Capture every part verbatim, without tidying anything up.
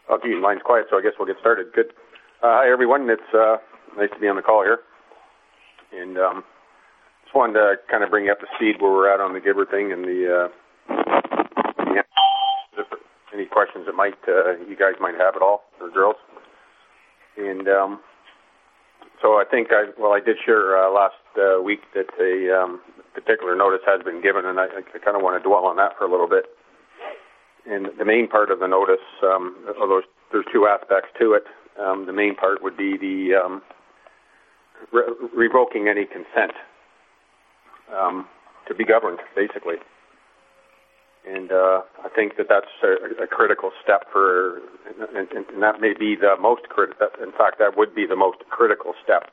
Oh, gee, line's quiet, so I guess we'll get started. Good. Uh, hi, everyone. It's uh, nice to be on the call here. And um, just wanted to kind of bring you up to speed where we're at on the Gibber thing and the, uh, any questions that might uh, you guys might have at all, or girls. And um, so I think, I well, I did share uh, last uh, week that a um, particular notice has been given, and I, I kind of want to dwell on that for a little bit. And the main part of the notice, um, although there's two aspects to it, um, the main part would be the um, re- revoking any consent um, to be governed, basically. And uh, I think that that's a, a critical step for, and, and that may be the most critical, in fact, that would be the most critical step,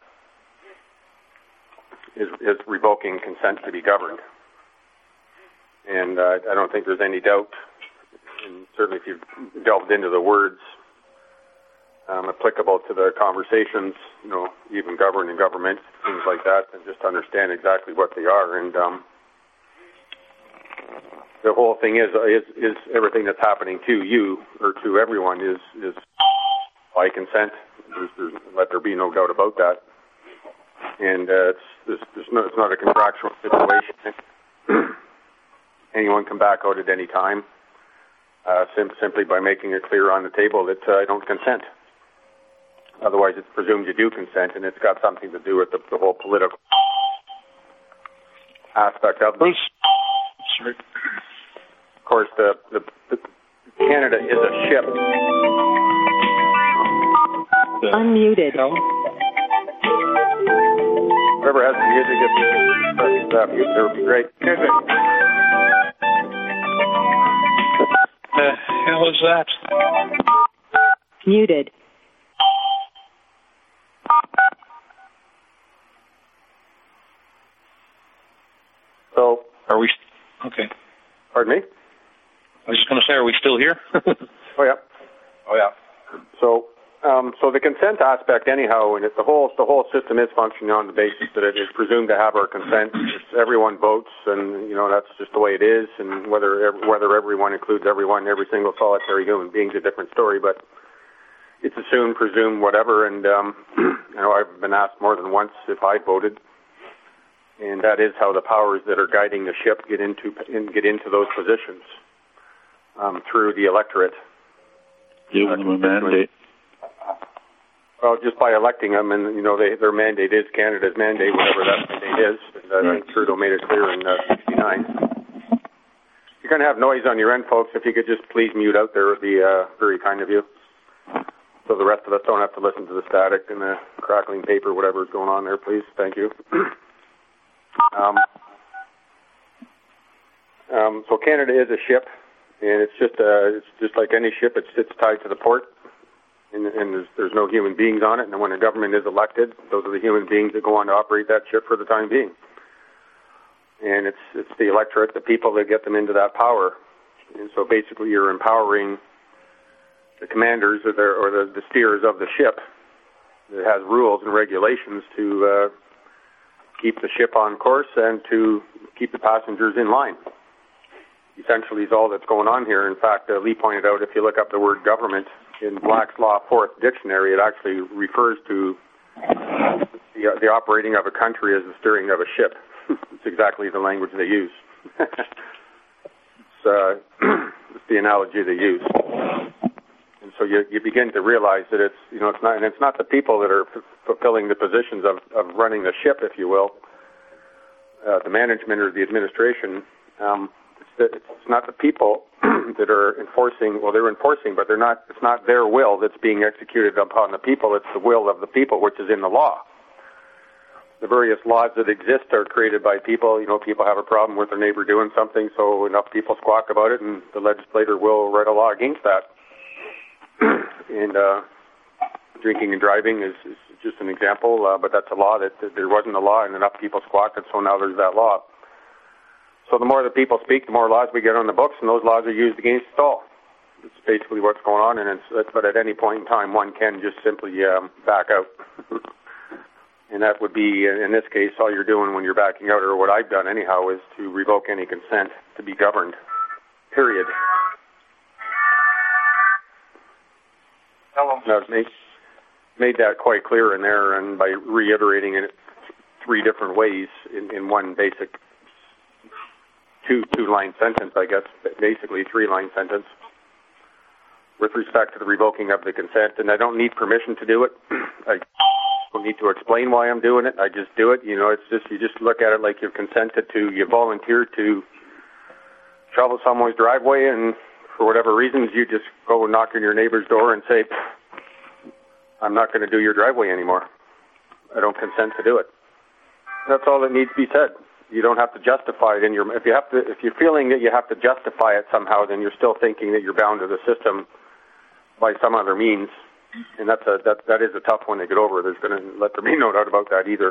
is, is revoking consent to be governed. And uh, I don't think there's any doubt, and certainly if you've delved into the words um, applicable to the conversations, you know, even govern and government, things like that, and just understand exactly what they are. And um, the whole thing is, is is everything that's happening to you or to everyone is is by consent. There's, there's, let there be no doubt about that. And uh, it's there's, there's no, it's not a contractual situation. Anyone can back out at any time, uh, sim- simply by making it clear on the table that uh, I don't consent. Otherwise, it's presumed you do consent, and it's got something to do with the, the whole political aspect of it. Sorry. Of course, the, the, the Canada is a ship. Unmuted. Whoever has the music, if uh, mute, that would be great. Music. The hell is that? Muted. So, are we? Okay. Pardon me? I was just going to say, are we still here? oh yeah. Oh yeah. So, um, so the consent aspect, anyhow, and it, the whole the whole system is functioning on the basis that it is presumed to have our consent. It's, everyone votes, and you know that's just the way it is. And whether whether everyone includes everyone, every single solitary human being is a different story. But it's assumed, presumed, whatever. And um, you know, I've been asked more than once if I voted. And that is how the powers that are guiding the ship get into in, get into those positions um, through the electorate. Give them a mandate. Well, just by electing them, and you know, they, their mandate is Canada's mandate, whatever that mandate is. And I think Trudeau made it clear in uh, sixty-nine. You're going to have noise on your end, folks. If you could just please mute out there, it would be uh, very kind of you. So the rest of us don't have to listen to the static and the crackling paper, whatever is going on there, please. Thank you. Um, um, so Canada is a ship, and it's just uh, it's just like any ship. It's it's tied to the port, and, and there's, there's no human beings on it. And when a government is elected, those are the human beings that go on to operate that ship for the time being. And it's it's the electorate, the people that get them into that power. And so basically, you're empowering the commanders or the or the, the steerers of the ship that has rules and regulations to. Uh, keep the ship on course and to keep the passengers in line. Essentially is all that's going on here. In fact, uh, Lee pointed out, if you look up the word government in Black's Law Fourth Dictionary, it actually refers to the, uh, the operating of a country as the steering of a ship. It's exactly the language they use. it's, uh, it's the analogy they use. And so you, you begin to realize that it's, you know, it's not, and it's not the people that are f- fulfilling the positions of, of running the ship, if you will, uh, the management or the administration. Um, it's, the, it's not the people that are enforcing, well, they're enforcing, but they're not, it's not their will that's being executed upon the people, it's the will of the people, which is in the law. The various laws that exist are created by people. You know, people have a problem with their neighbor doing something, so enough people squawk about it, and the legislator will write a law against that. And uh, drinking and driving is, is just an example, uh, but that's a law that, that there wasn't a law and enough people squawked it, so now there's that law. So the more the people speak, the more laws we get on the books, and those laws are used against us all. It's basically what's going on, and it's, but at any point in time, one can just simply um, back out. And that would be, in this case, all you're doing when you're backing out, or what I've done anyhow, is to revoke any consent to be governed, period. Hello. And I've made, made that quite clear in there, and by reiterating it three different ways in, in one basic two two-line sentence, I guess, basically three-line sentence, with respect to the revoking of the consent. And I don't need permission to do it. I don't need to explain why I'm doing it. I just do it. You know, it's just, you just look at it like you've consented to, you volunteered to travel someone's driveway, and for whatever reasons, you just go and knock on your neighbor's door and say, I'm not going to do your driveway anymore. I don't consent to do it. That's all that needs to be said. You don't have to justify it in your, if you have to, if you're feeling that you have to justify it somehow, then you're still thinking that you're bound to the system by some other means. And that's a, that, that is a tough one to get over. There's going to, let there be no doubt about that either.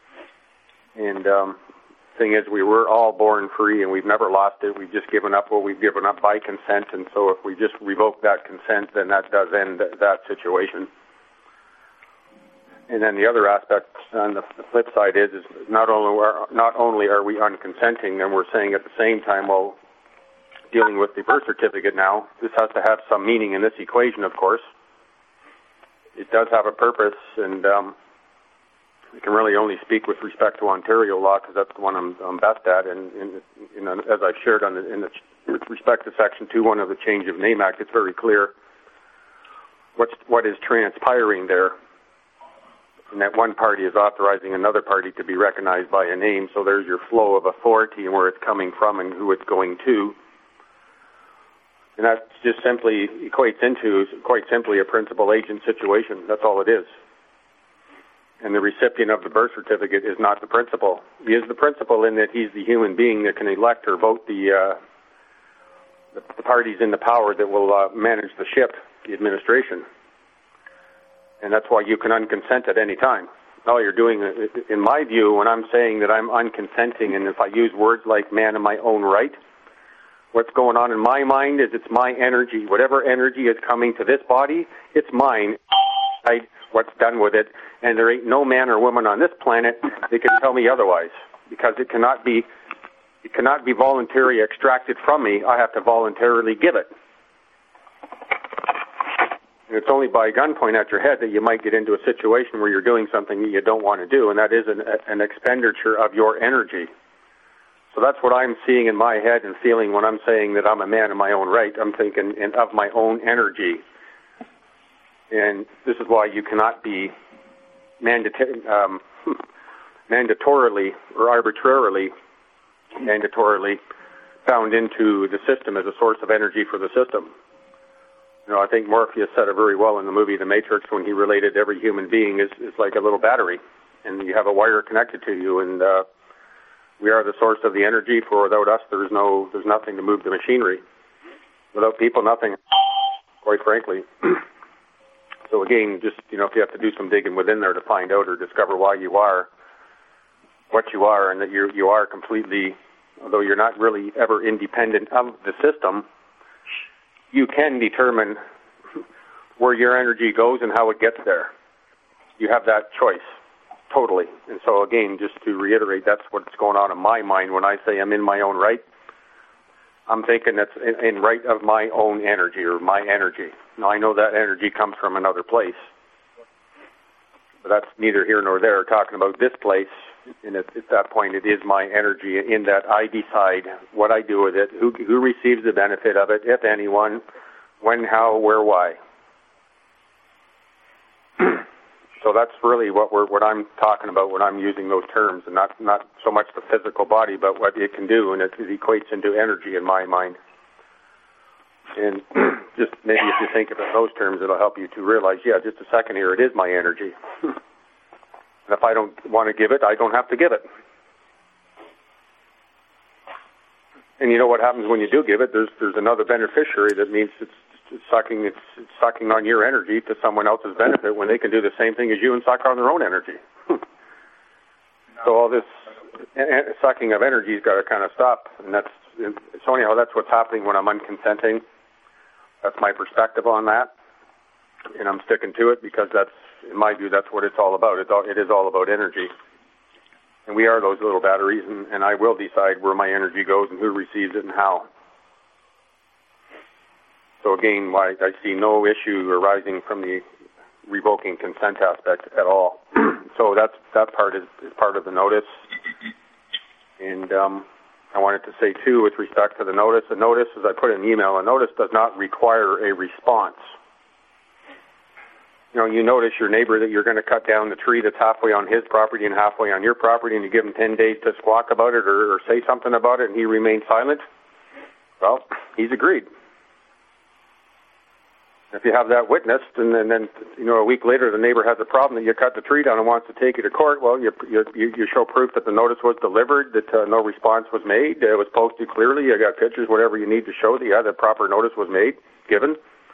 And, um, thing is, we were all born free, and we've never lost it. We've just given up what we've given up by consent, and so if we just revoke that consent, then that does end th- that situation. And then the other aspect on the flip side is, is not only are, not only are we unconsenting, then we're saying at the same time, well, dealing with the birth certificate now, this has to have some meaning in this equation, of course. It does have a purpose, and um, I can really only speak with respect to Ontario law because that's the one I'm, I'm best at. And, and, and as I've shared on the, in the, with respect to Section two one of the Change of Name Act, it's very clear what's, what is transpiring there, and that one party is authorizing another party to be recognized by a name. So there's your flow of authority and where it's coming from and who it's going to. And that just simply equates into, quite simply, a principal agent situation. That's all it is. And the recipient of the birth certificate is not the principal. He is the principal in that he's the human being that can elect or vote the uh, the, the parties in the power that will uh, manage the ship, the administration. And that's why you can unconsent at any time. All you're doing, in my view, when I'm saying that I'm unconsenting, and if I use words like man in my own right, what's going on in my mind is it's my energy. Whatever energy is coming to this body, it's mine. I, what's done with it, and there ain't no man or woman on this planet that can tell me otherwise, because it cannot be, it cannot be voluntarily extracted from me. I have to voluntarily give it. And it's only by gunpoint at your head that you might get into a situation where you're doing something that you don't want to do, and that is an, an expenditure of your energy. So that's what I'm seeing in my head and feeling when I'm saying that I'm a man in my own right. I'm thinking in, of my own energy. And this is why you cannot be mandata- um, mandatorily or arbitrarily mandatorily bound into the system as a source of energy for the system. You know, I think Morpheus said it very well in the movie The Matrix when he related every human being is, is like a little battery, and you have a wire connected to you, and uh, we are the source of the energy. For without us, there's no, there's nothing to move the machinery. Without people, nothing, quite frankly. So again, just, you know, if you have to do some digging within there to find out or discover why you are what you are, and that you you are completely, although you're not really ever independent of the system, you can determine where your energy goes and how it gets there. You have that choice, totally. And so again, just to reiterate, that's what's going on in my mind when I say I'm in my own right. I'm thinking that's in, in right of my own energy or my energy. Now, I know that energy comes from another place, but that's neither here nor there. Talking about this place, and at, at that point, it is my energy in that I decide what I do with it, who, who receives the benefit of it, if anyone, when, how, where, why. So that's really what we're, what I'm talking about when I'm using those terms, and not, not so much the physical body, but what it can do, and it, it equates into energy in my mind. And just maybe if you think of it in those terms, it'll help you to realize, yeah, just a second here, it is my energy. And if I don't want to give it, I don't have to give it. And you know what happens when you do give it? There's there's another beneficiary that means it's, it's sucking it's, it's sucking on your energy to someone else's benefit when they can do the same thing as you and suck on their own energy. So all this sucking of energy's got to kind of stop, and that's so anyhow that's what's happening when I'm unconsenting. That's my perspective on that, and I'm sticking to it because that's, in my view, that's what it's all about. It's all, it is all about energy. And we are those little batteries, and, and I will decide where my energy goes and who receives it and how. So so again, why I see no issue arising from the revoking consent aspect at all. So that's that part is, is part of the notice. And um, I wanted to say too, with respect to the notice, a notice, as I put in the email, a notice does not require a response. You know, you notice your neighbor that you're going to cut down the tree that's halfway on his property and halfway on your property, and you give him ten days to squawk about it or, or say something about it, and he remains silent. Well, he's agreed. If you have that witnessed, and then, then you know, a week later the neighbor has a problem that you cut the tree down and wants to take you to court, well, you you, you show proof that the notice was delivered, that uh, no response was made, uh, it was posted clearly, you got pictures, whatever you need to show that yeah, the proper notice was made, given.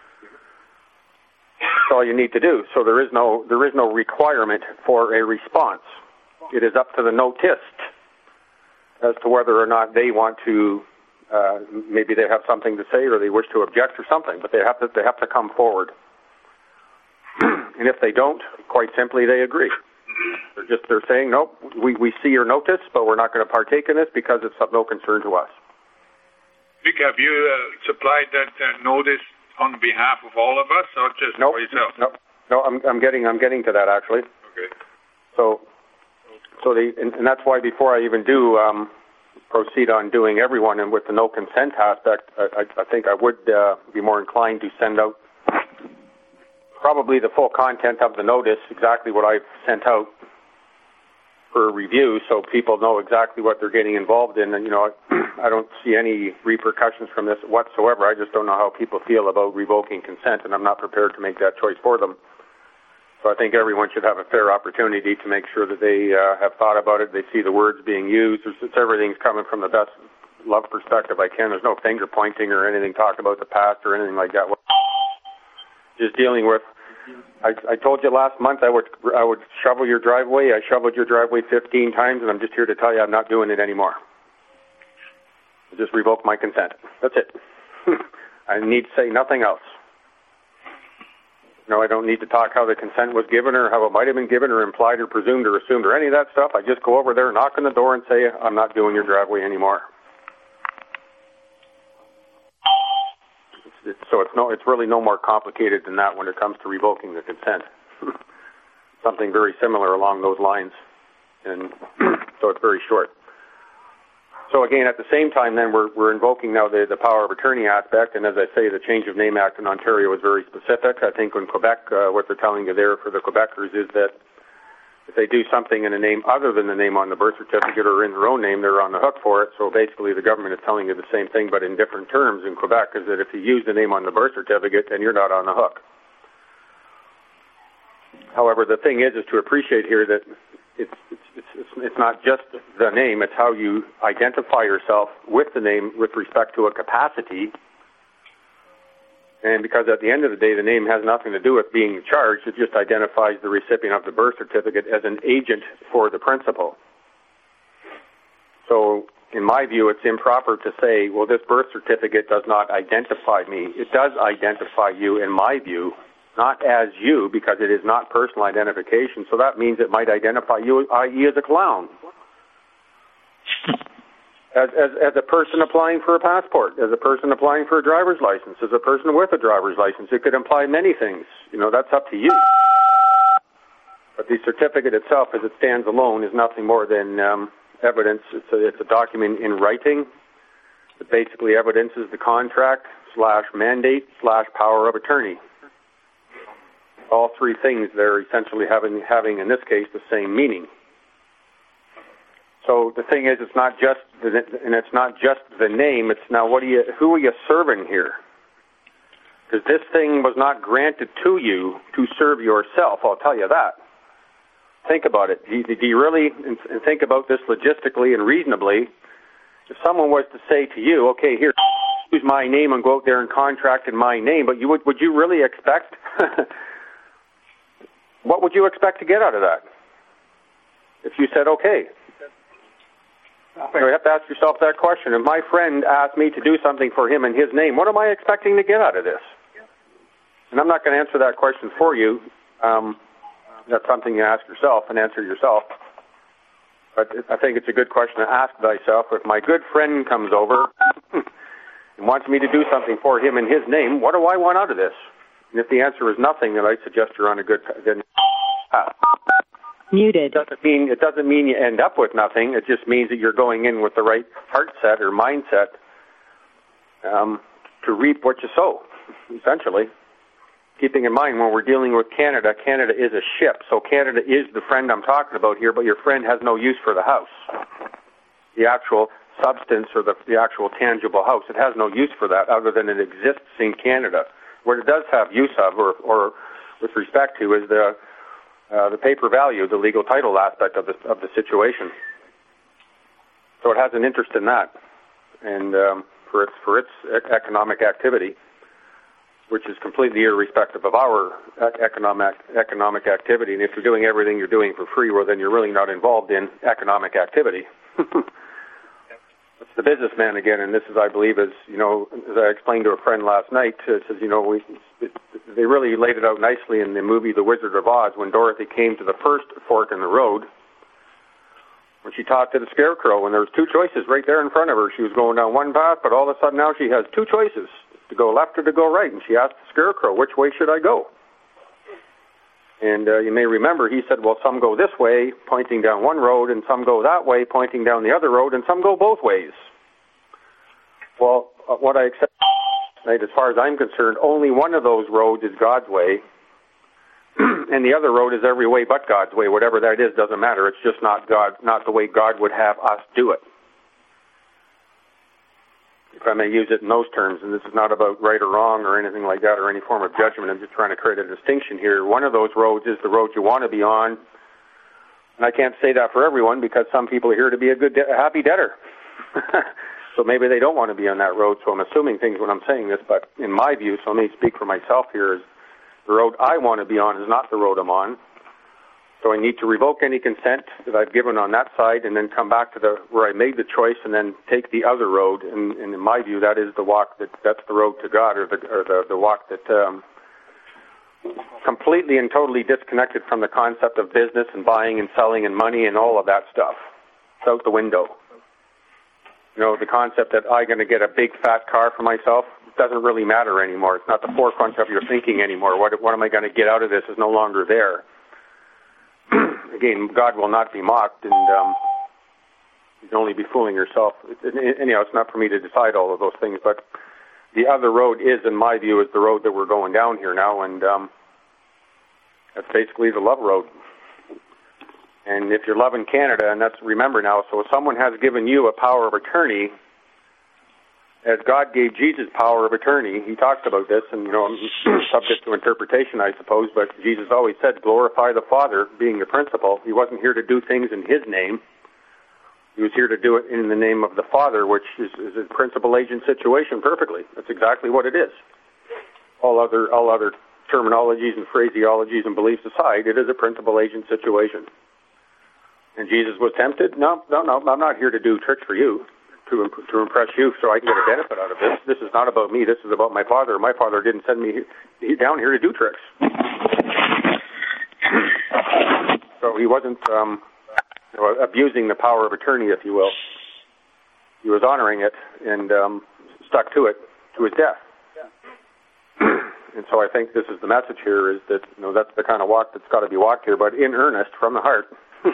That's all you need to do. So there is no there is no requirement for a response. It is up to the notist as to whether or not they want to. Uh, maybe they have something to say, or they wish to object, or something. But they have to they have to come forward. And if they don't, quite simply, they agree. They're just they're saying, nope, we we see your notice, but we're not going to partake in this because it's of no concern to us. Vic, have you uh, supplied that uh, notice on behalf of all of us, or just nope, for yourself? No, no, I'm I'm getting I'm getting to that actually. Okay. So, so the and, and that's why before I even do um, proceed on doing everyone and with the no consent aspect, I, I, I think I would uh, be more inclined to send out probably the full content of the notice, exactly what I've sent out for review, so people know exactly what they're getting involved in. And, you know, I don't see any repercussions from this whatsoever. I just don't know how people feel about revoking consent, and I'm not prepared to make that choice for them. So I think everyone should have a fair opportunity to make sure that they uh, have thought about it, they see the words being used. It's, it's everything's coming from the best love perspective I can. There's no finger pointing or anything talk about the past or anything like that. Just dealing with, I, I told you last month I would I would shovel your driveway. I shoveled your driveway fifteen times, and I'm just here to tell you I'm not doing it anymore. I just revoke my consent. That's it. I need to say nothing else. No, I don't need to talk how the consent was given or how it might have been given or implied or presumed or assumed or any of that stuff. I just go over there, knock on the door, and say I'm not doing your driveway anymore. It's, so it's no, it's really no more complicated than that when it comes to revoking the consent. Something very similar along those lines, and so it's very short. So again, at the same time, then we're we're invoking now the, the power of attorney aspect, and as I say, the Change of Name Act in Ontario is very specific. I think in Quebec, uh, what they're telling you there for the Quebecers is that if they do something in a name other than the name on the birth certificate or in their own name, they're on the hook for it. So basically the government is telling you the same thing, but in different terms in Quebec, is that if you use the name on the birth certificate, then you're not on the hook. However, the thing is, is to appreciate here that it's, it's, it's, it's, it's not just the name, it's how you identify yourself with the name with respect to a capacity. And because at the end of the day, the name has nothing to do with being charged, it just identifies the recipient of the birth certificate as an agent for the principal. So, in my view, it's improper to say, well, this birth certificate does not identify me. It does identify you, in my view, not as you, because it is not personal identification. So that means it might identify you, that is as a clown. As, as, as a person applying for a passport, as a person applying for a driver's license, as a person with a driver's license. It could imply many things. You know, that's up to you. But the certificate itself, as it stands alone, is nothing more than um, evidence. It's a, it's a document in writing that basically evidences the contract slash mandate slash power of attorney. All three things there essentially having, having, in this case, the same meaning. So the thing is, it's not just the, and it's not just the name. It's now what do you, who are you serving here? Because this thing was not granted to you to serve yourself. I'll tell you that. Think about it. Do you, do you really and think about this logistically and reasonably? If someone was to say to you, "Okay, here, use my name and go out there and contract in my name," but you would would you really expect? What would you expect to get out of that? If you said, "Okay." You have to ask yourself that question. If my friend asked me to do something for him in his name, what am I expecting to get out of this? And I'm not going to answer that question for you. Um, that's something you ask yourself and answer yourself. But I think it's a good question to ask thyself. If my good friend comes over and wants me to do something for him in his name, what do I want out of this? And if the answer is nothing, then I suggest you're on a good then path. Muted. It doesn't mean it doesn't mean you end up with nothing. It just means that you're going in with the right heart set or mindset um, to reap what you sow, essentially. Keeping in mind, when we're dealing with Canada, Canada is a ship. So Canada is the friend I'm talking about here, but your friend has no use for the house. The actual substance or the, the actual tangible house, it has no use for that other than it exists in Canada. What it does have use of, or, or with respect to, is the uh, the paper value, the legal title aspect of the of the situation. So it has an interest in that, and um, for its for its economic activity, which is completely irrespective of our economic economic activity. And if you're doing everything you're doing for free, well, then you're really not involved in economic activity. It's the businessman again, and this is, I believe, as you know, as I explained to a friend last night, uh, says, you know, we, it, they really laid it out nicely in the movie The Wizard of Oz when Dorothy came to the first fork in the road, when she talked to the Scarecrow, and there was two choices right there in front of her. She was going down one path, but all of a sudden now she has two choices, to go left or to go right, and she asked the Scarecrow, which way should I go? And uh, you may remember he said, well, some go this way, pointing down one road, and some go that way, pointing down the other road, and some go both ways. Well, uh, what I accept, right, as far as I'm concerned, only one of those roads is God's way, and the other road is every way but God's way. Whatever that is doesn't matter. It's just not God, not the way God would have us do it. If I may use it in those terms, and this is not about right or wrong or anything like that or any form of judgment. I'm just trying to create a distinction here. One of those roads is the road you want to be on, and I can't say that for everyone because some people are here to be a good, de- a happy debtor. So maybe they don't want to be on that road, so I'm assuming things when I'm saying this, but in my view, so let me speak for myself here, is the road I want to be on is not the road I'm on. So I need to revoke any consent that I've given on that side and then come back to the where I made the choice and then take the other road. And, and in my view, that is the walk that that's the road to God, or the or the, the walk that um, completely and totally disconnected from the concept of business and buying and selling and money and all of that stuff. It's out the window. You know, the concept that I'm going to get a big fat car for myself doesn't really matter anymore. It's not the forefront of your thinking anymore. What what am I going to get out of this is no longer there. Again, God will not be mocked, and um, you can only be fooling yourself. Anyhow, it's not for me to decide all of those things, but the other road is, in my view, is the road that we're going down here now, and um, that's basically the love road. And if you're loving Canada, and that's, remember now, so if someone has given you a power of attorney, as God gave Jesus power of attorney, he talks about this, and, you know, subject to interpretation, I suppose, but Jesus always said, glorify the Father, being the principal. He wasn't here to do things in his name. He was here to do it in the name of the Father, which is, is a principal-agent situation perfectly. That's exactly what it is. All other, all other terminologies and phraseologies and beliefs aside, it is a principal-agent situation. And Jesus was tempted? No, no, no, I'm not here to do tricks for you. To, imp- to impress you so I can get a benefit out of this. This is not about me. This is about my Father. My Father didn't send me he, down here to do tricks. So he wasn't um, you know, abusing the power of attorney, if you will. He was honoring it and um, stuck to it to his death. And so I think this is the message here, is that, you know, that's the kind of walk that's got to be walked here, but in earnest, from the heart.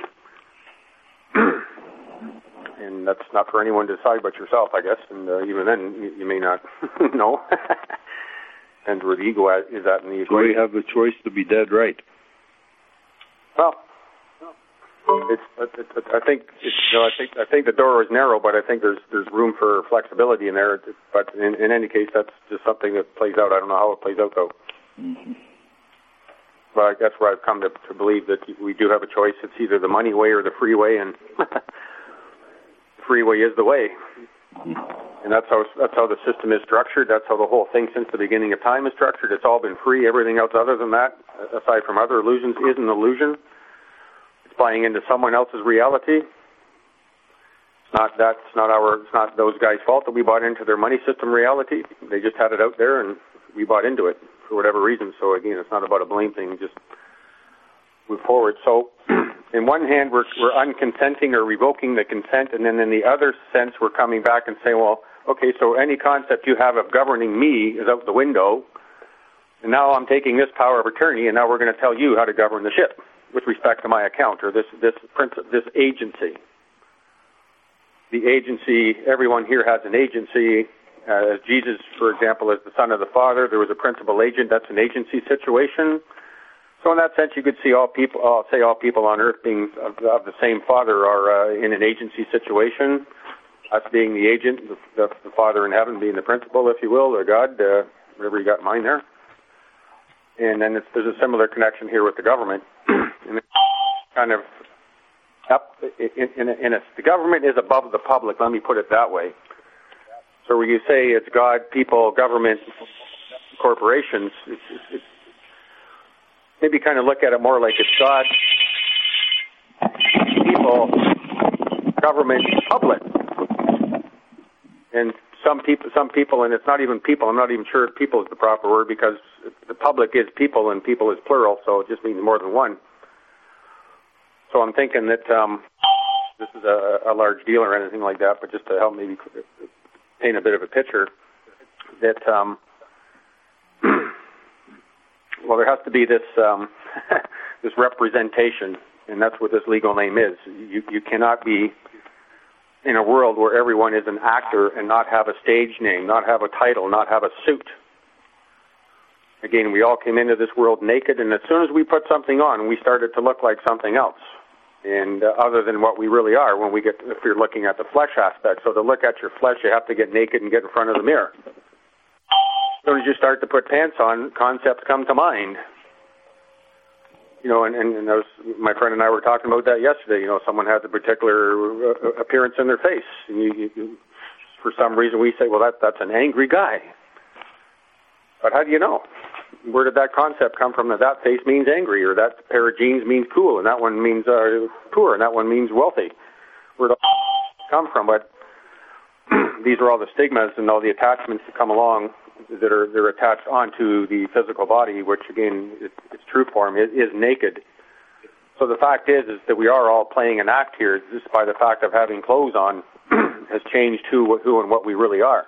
And that's not for anyone to decide but yourself, I guess. And uh, even then, you, you may not know. And where the ego is at in the equation. So we have the choice to be dead right. Well, it's, it's, it's, I think it's, you know, I think I think the door is narrow, but I think there's there's room for flexibility in there. But in, in any case, that's just something that plays out. I don't know how it plays out, though. Mm-hmm. But that's where I've come to, to believe that we do have a choice. It's either the money way or the free way, and freeway is the way. And that's how that's how the system is structured. That's how the whole thing since the beginning of time is structured. It's all been free. Everything else other than that, aside from other illusions, is an illusion. It's buying into someone else's reality. It's not that's not our it's not those guys' fault that we bought into their money system reality. They just had it out there and we bought into it for whatever reason. So again, it's not about a blame thing. Just move forward. So, in one hand, we're, we're unconsenting or revoking the consent, and then in the other sense, we're coming back and saying, well, Okay, so any concept you have of governing me is out the window, and now I'm taking this power of attorney, and now we're going to tell you how to govern the ship with respect to my account or this this principle, this agency. The agency, everyone here has an agency. Uh, Jesus, for example, is the Son of the Father. There was a principal agent. That's an agency situation. So in that sense, you could see all people, uh, say all people on earth being of, of the same Father are uh, in an agency situation. Us being the agent, the, the, the Father in heaven being the principal, if you will, or God, uh, whatever you got in mind there. And then it's, there's a similar connection here with the government. and it's kind of up in, in, a, in a, the government is above the public. Let me put it that way. So when you say it's God, people, government, corporations, it's, it's, it's maybe kind of look at it more like it's God, people, government, public. And some people, some people, and it's not even people, I'm not even sure if people is the proper word because the public is people and people is plural, so it just means more than one. So I'm thinking that um, this is a, a large deal or anything like that, but just to help maybe paint a bit of a picture, that, um, well, there has to be this um, this representation, and that's what this legal name is. You, you cannot be in a world where everyone is an actor and not have a stage name, not have a title, not have a suit. Again, we all came into this world naked, and as soon as we put something on, we started to look like something else, and uh, other than what we really are when we get, if you're looking at the flesh aspect. So to look at your flesh, you have to get naked and get in front of the mirror. As soon as you start to put pants on, concepts come to mind. You know, and, and, and was, my friend and I were talking about that yesterday. You know, someone has a particular uh, appearance in their face. And you, you, for some reason we say, well, that, that's an angry guy. But how do you know? Where did that concept come from that that face means angry, or that pair of jeans means cool, and that one means uh, poor, and that one means wealthy? Where did it come from? But these are all the stigmas and all the attachments that come along that are they're attached onto the physical body, which again, it, its true form is, is naked. So the fact is, is that we are all playing an act here, just by the fact of having clothes on has changed who, who and what we really are.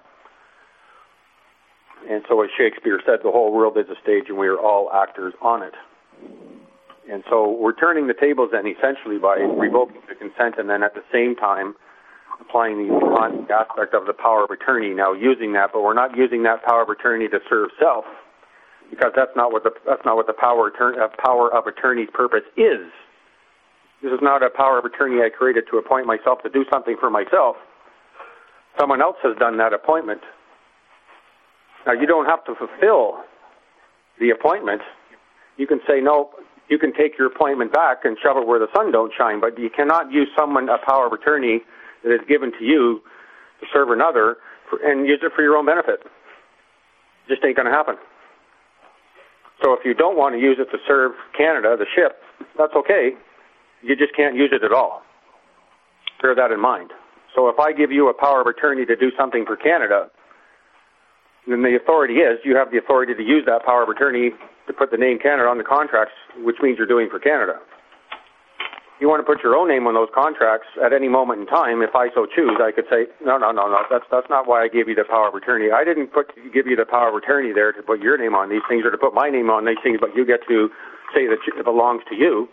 And so as Shakespeare said, the whole world is a stage and we are all actors on it. And so we're turning the tables then essentially by revoking the consent and then at the same time applying the aspect of the power of attorney, now using that, but we're not using that power of attorney to serve self, because that's not what the that's not what the power attorney, uh, power of attorney's purpose is. This is not a power of attorney I created to appoint myself to do something for myself. Someone else has done that appointment. Now you don't have to fulfill the appointment. You can say no. You can take your appointment back and shove it where the sun don't shine, but you cannot use someone a power of attorney that is given to you to serve another for, and use it for your own benefit. It just ain't going to happen. So if you don't want to use it to serve Canada, the ship, that's okay. You just can't use it at all. Bear that in mind. So if I give you a power of attorney to do something for Canada, then the authority is you have the authority to use that power of attorney to put the name Canada on the contracts, which means you're doing for Canada. You want to put your own name on those contracts at any moment in time, if I so choose, I could say, no, no, no, no, that's that's not why I gave you the power of attorney. I didn't put give you the power of attorney there to put your name on these things or to put my name on these things, but you get to say that it belongs to you.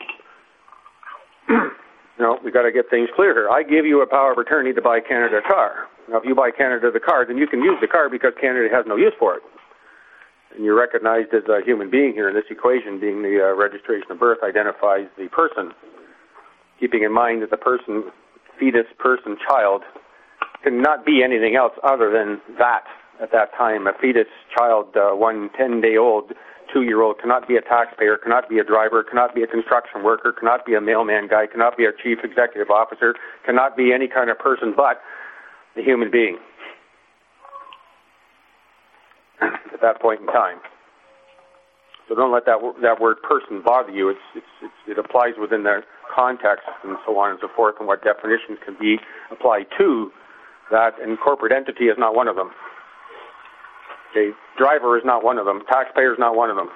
No, we got to get things clear here. I give you a power of attorney to buy Canada a car. Now, if you buy Canada the car, then you can use the car because Canada has no use for it. And you're recognized as a human being here in this equation, being the uh, registration of birth identifies the person. Keeping in mind that the person, fetus, person, child, cannot be anything else other than that at that time. A fetus, child, uh, one ten-day-old, two-year-old cannot be a taxpayer, cannot be a driver, cannot be a construction worker, cannot be a mailman guy, cannot be a chief executive officer, cannot be any kind of person but a human being at that point in time. So don't let that that word person bother you. It's, it's, it's, it applies within the context and so on and so forth, and what definitions can be applied to that, and corporate entity is not one of them. Okay, driver is not one of them. Taxpayer is not one of them.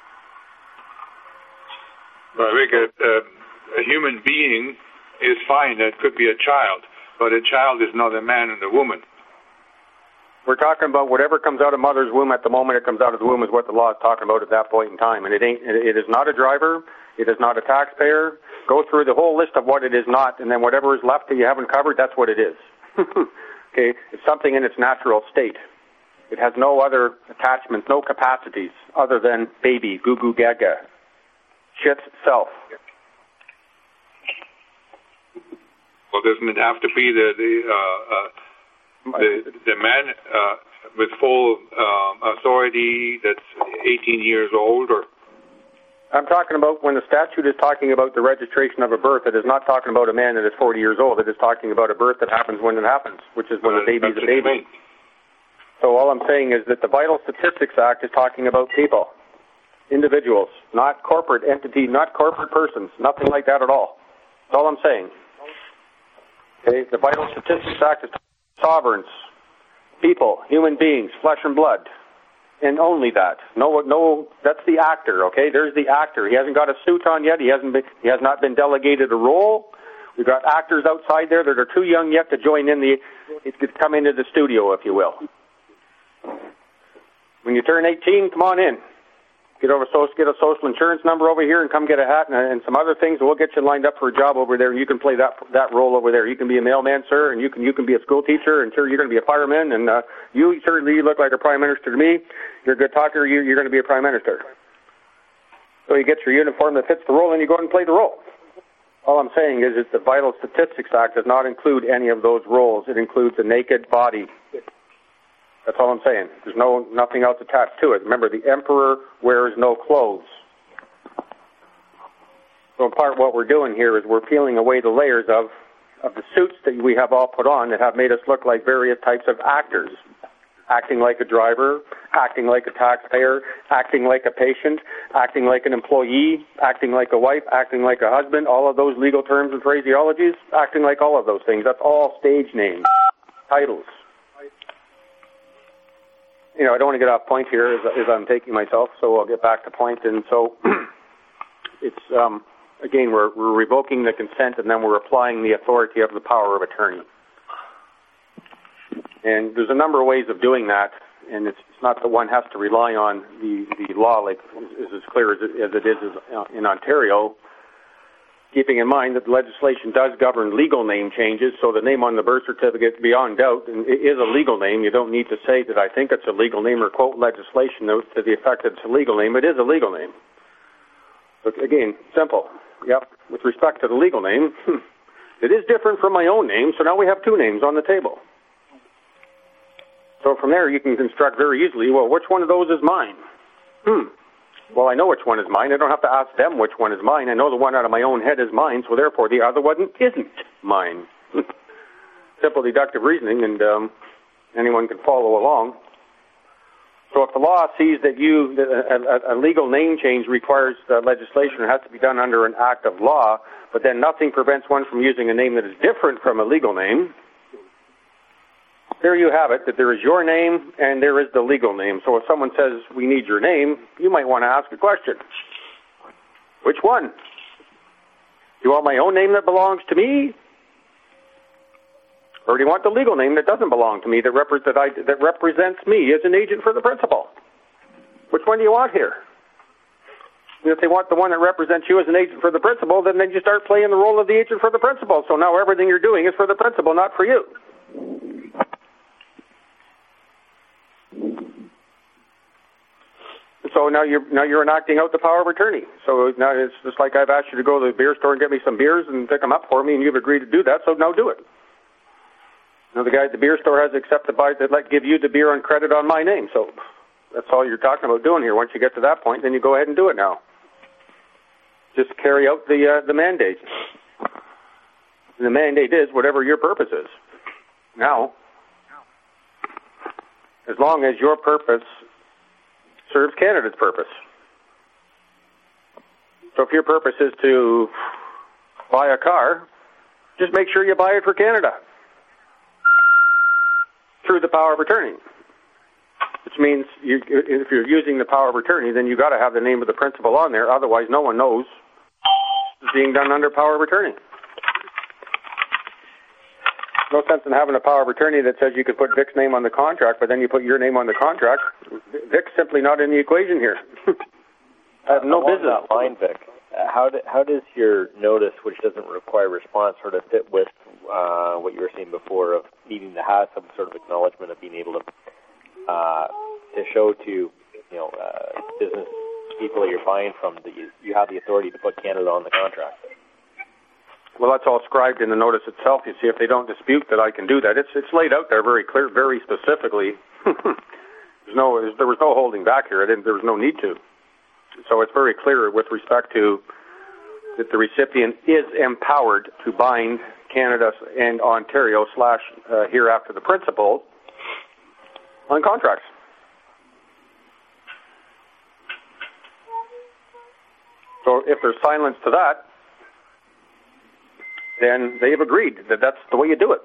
Well, Rick, a, a human being is fine. That could be a child, but a child is not a man and a woman. We're talking about whatever comes out of mother's womb at the moment it comes out of the womb is what the law is talking about at that point in time. And it ain't. It is not a driver. It is not a taxpayer. Go through the whole list of what it is not, and then whatever is left that you haven't covered, that's what it is. Okay? It's something in its natural state. It has no other attachments, no capacities other than baby, goo goo gaga. Shit's self. Well, doesn't it have to be the the uh, uh, the, the man uh, with full uh, authority that's eighteen years old, or? I'm talking about when the statute is talking about the registration of a birth, it is not talking about a man that is forty years old. It is talking about a birth that happens when it happens, which is when well, the baby is a baby. So all I'm saying is that the Vital Statistics Act is talking about people, individuals, not corporate entity, not corporate persons, nothing like that at all. That's all I'm saying. Okay, the Vital Statistics Act is sovereigns, people, human beings, flesh and blood, and only that. No, no, that's the actor. Okay, there's the actor. He hasn't got a suit on yet. He hasn't been. He has not been delegated a role. We've got actors outside there that are too young yet to join in the. It could come into the studio, if you will. When you turn eighteen, come on in. Get over so get a social insurance number over here and come get a hat and, and some other things, and we'll get you lined up for a job over there, and you can play that that role over there. You can be a mailman, sir, and you can you can be a school teacher, and sure, you're going to be a fireman, and uh, you certainly you look like a prime minister to me. You're a good talker. You, you're going to be a prime minister. So you get your uniform that fits the role, and you go out and play the role. All I'm saying is that the Vital Statistics Act does not include any of those roles. It includes a naked body. That's all I'm saying. There's no nothing else attached to it. Remember, the emperor wears no clothes. So in part what we're doing here is we're peeling away the layers of, of the suits that we have all put on that have made us look like various types of actors. Acting like a driver, acting like a taxpayer, acting like a patient, acting like an employee, acting like a wife, acting like a husband, all of those legal terms and phraseologies, acting like all of those things. That's all stage names, titles. You know, I don't want to get off point here as, as I'm taking myself, so I'll get back to point. And so it's, um, again, we're, we're revoking the consent and then we're applying the authority of the power of attorney. And there's a number of ways of doing that, and it's, it's not that one has to rely on the, the law like is as clear as it, as it is in Ontario, keeping in mind that the legislation does govern legal name changes, so the name on the birth certificate, beyond doubt, is a legal name. You don't need to say that I think it's a legal name or quote legislation to the effect that it's a legal name. It is a legal name. But again, simple. Yep. With respect to the legal name, it is different from my own name, so now we have two names on the table. So from there, you can construct very easily, well, which one of those is mine? Hmm. Well, I know which one is mine. I don't have to ask them which one is mine. I know the one out of my own head is mine, so therefore the other one isn't mine. Simple deductive reasoning, and um, anyone can follow along. So if the law sees that you a, a, a legal name change requires uh, legislation, it has to be done under an act of law, but then nothing prevents one from using a name that is different from a legal name, there you have it, that there is your name and there is the legal name. So if someone says, we need your name, you might want to ask a question. Which one? Do you want my own name that belongs to me? Or do you want the legal name that doesn't belong to me, that, repre- that, I, that represents me as an agent for the principal? Which one do you want here? And if they want the one that represents you as an agent for the principal, then, then you start playing the role of the agent for the principal. So now everything you're doing is for the principal, not for you. So now you're now you're enacting out the power of attorney. So now it's just like I've asked you to go to the beer store and get me some beers and pick them up for me, and you've agreed to do that. So now do it. Now the guy at the beer store has accepted by that let give you the beer on credit on my name. So that's all you're talking about doing here. Once you get to that point, then you go ahead and do it now. Just carry out the uh, the mandate. And the mandate is whatever your purpose is. Now, as long as your purpose serves Canada's purpose. So if your purpose is to buy a car, just make sure you buy it for Canada through the power of attorney. Which means you, if you're using the power of attorney, then you've got to have the name of the principal on there. Otherwise, no one knows it's being done under power of attorney. no sense in having a power of attorney that says you could put Vic's name on the contract, but then you put your name on the contract. Vic's simply not in the equation here. I have no Along business. that line, Vic, how, do, how does your notice, which doesn't require response, sort of fit with uh, what you were saying before of needing to have some sort of acknowledgement of being able to uh, to show to you know uh, business people that you're buying from that you, you have the authority to put Canada on the contract? Well, that's all scribed in the notice itself. You see, if they don't dispute that I can do that, it's it's laid out there very clear, very specifically. there's no there was no holding back here. I didn't, there was no need to. So it's very clear with respect to that the recipient is empowered to bind Canada and Ontario slash uh, hereafter the principal on contracts. So if there's silence to that, then they've agreed that that's the way you do it.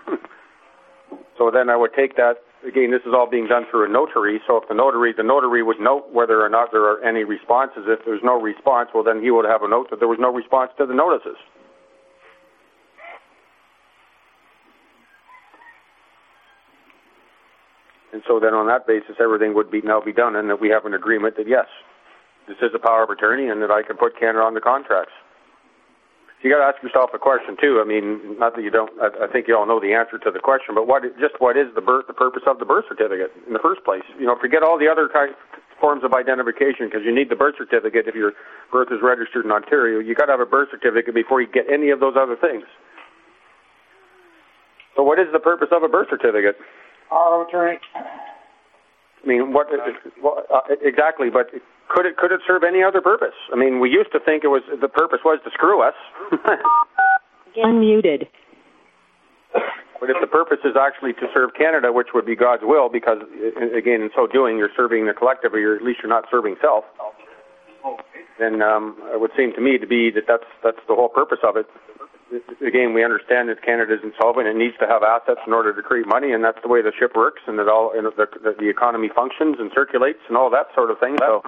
So then I would take that, again, this is all being done through a notary, so if the notary, the notary would note whether or not there are any responses. If there's no response, well then he would have a note that there was no response to the notices. And so then on that basis, everything would be now be done, and that we have an agreement that yes, this is a power of attorney, and that I can put Canada on the contracts. You got to ask yourself a question too. I mean, not that you don't. I, I think you all know the answer to the question, but what, just what is the birth, the purpose of the birth certificate in the first place? You know, forget all the other kind, forms of identification, because you need the birth certificate if your birth is registered in Ontario. You got to have a birth certificate before you get any of those other things. So, what is the purpose of a birth certificate? Power of attorney. I mean, what well, uh, exactly? But could it could it serve any other purpose? I mean, we used to think it was the purpose was to screw us. Unmuted. But if the purpose is actually to serve Canada, which would be God's will, because again, in so doing, you're serving the collective, or you're, at least you're not serving self. Then um, it would seem to me to be that that's that's the whole purpose of it. Again, we understand that Canada is insolvent and needs to have assets in order to create money, and that's the way the ship works, and that all and the, the, the economy functions and circulates, and all that sort of thing. So,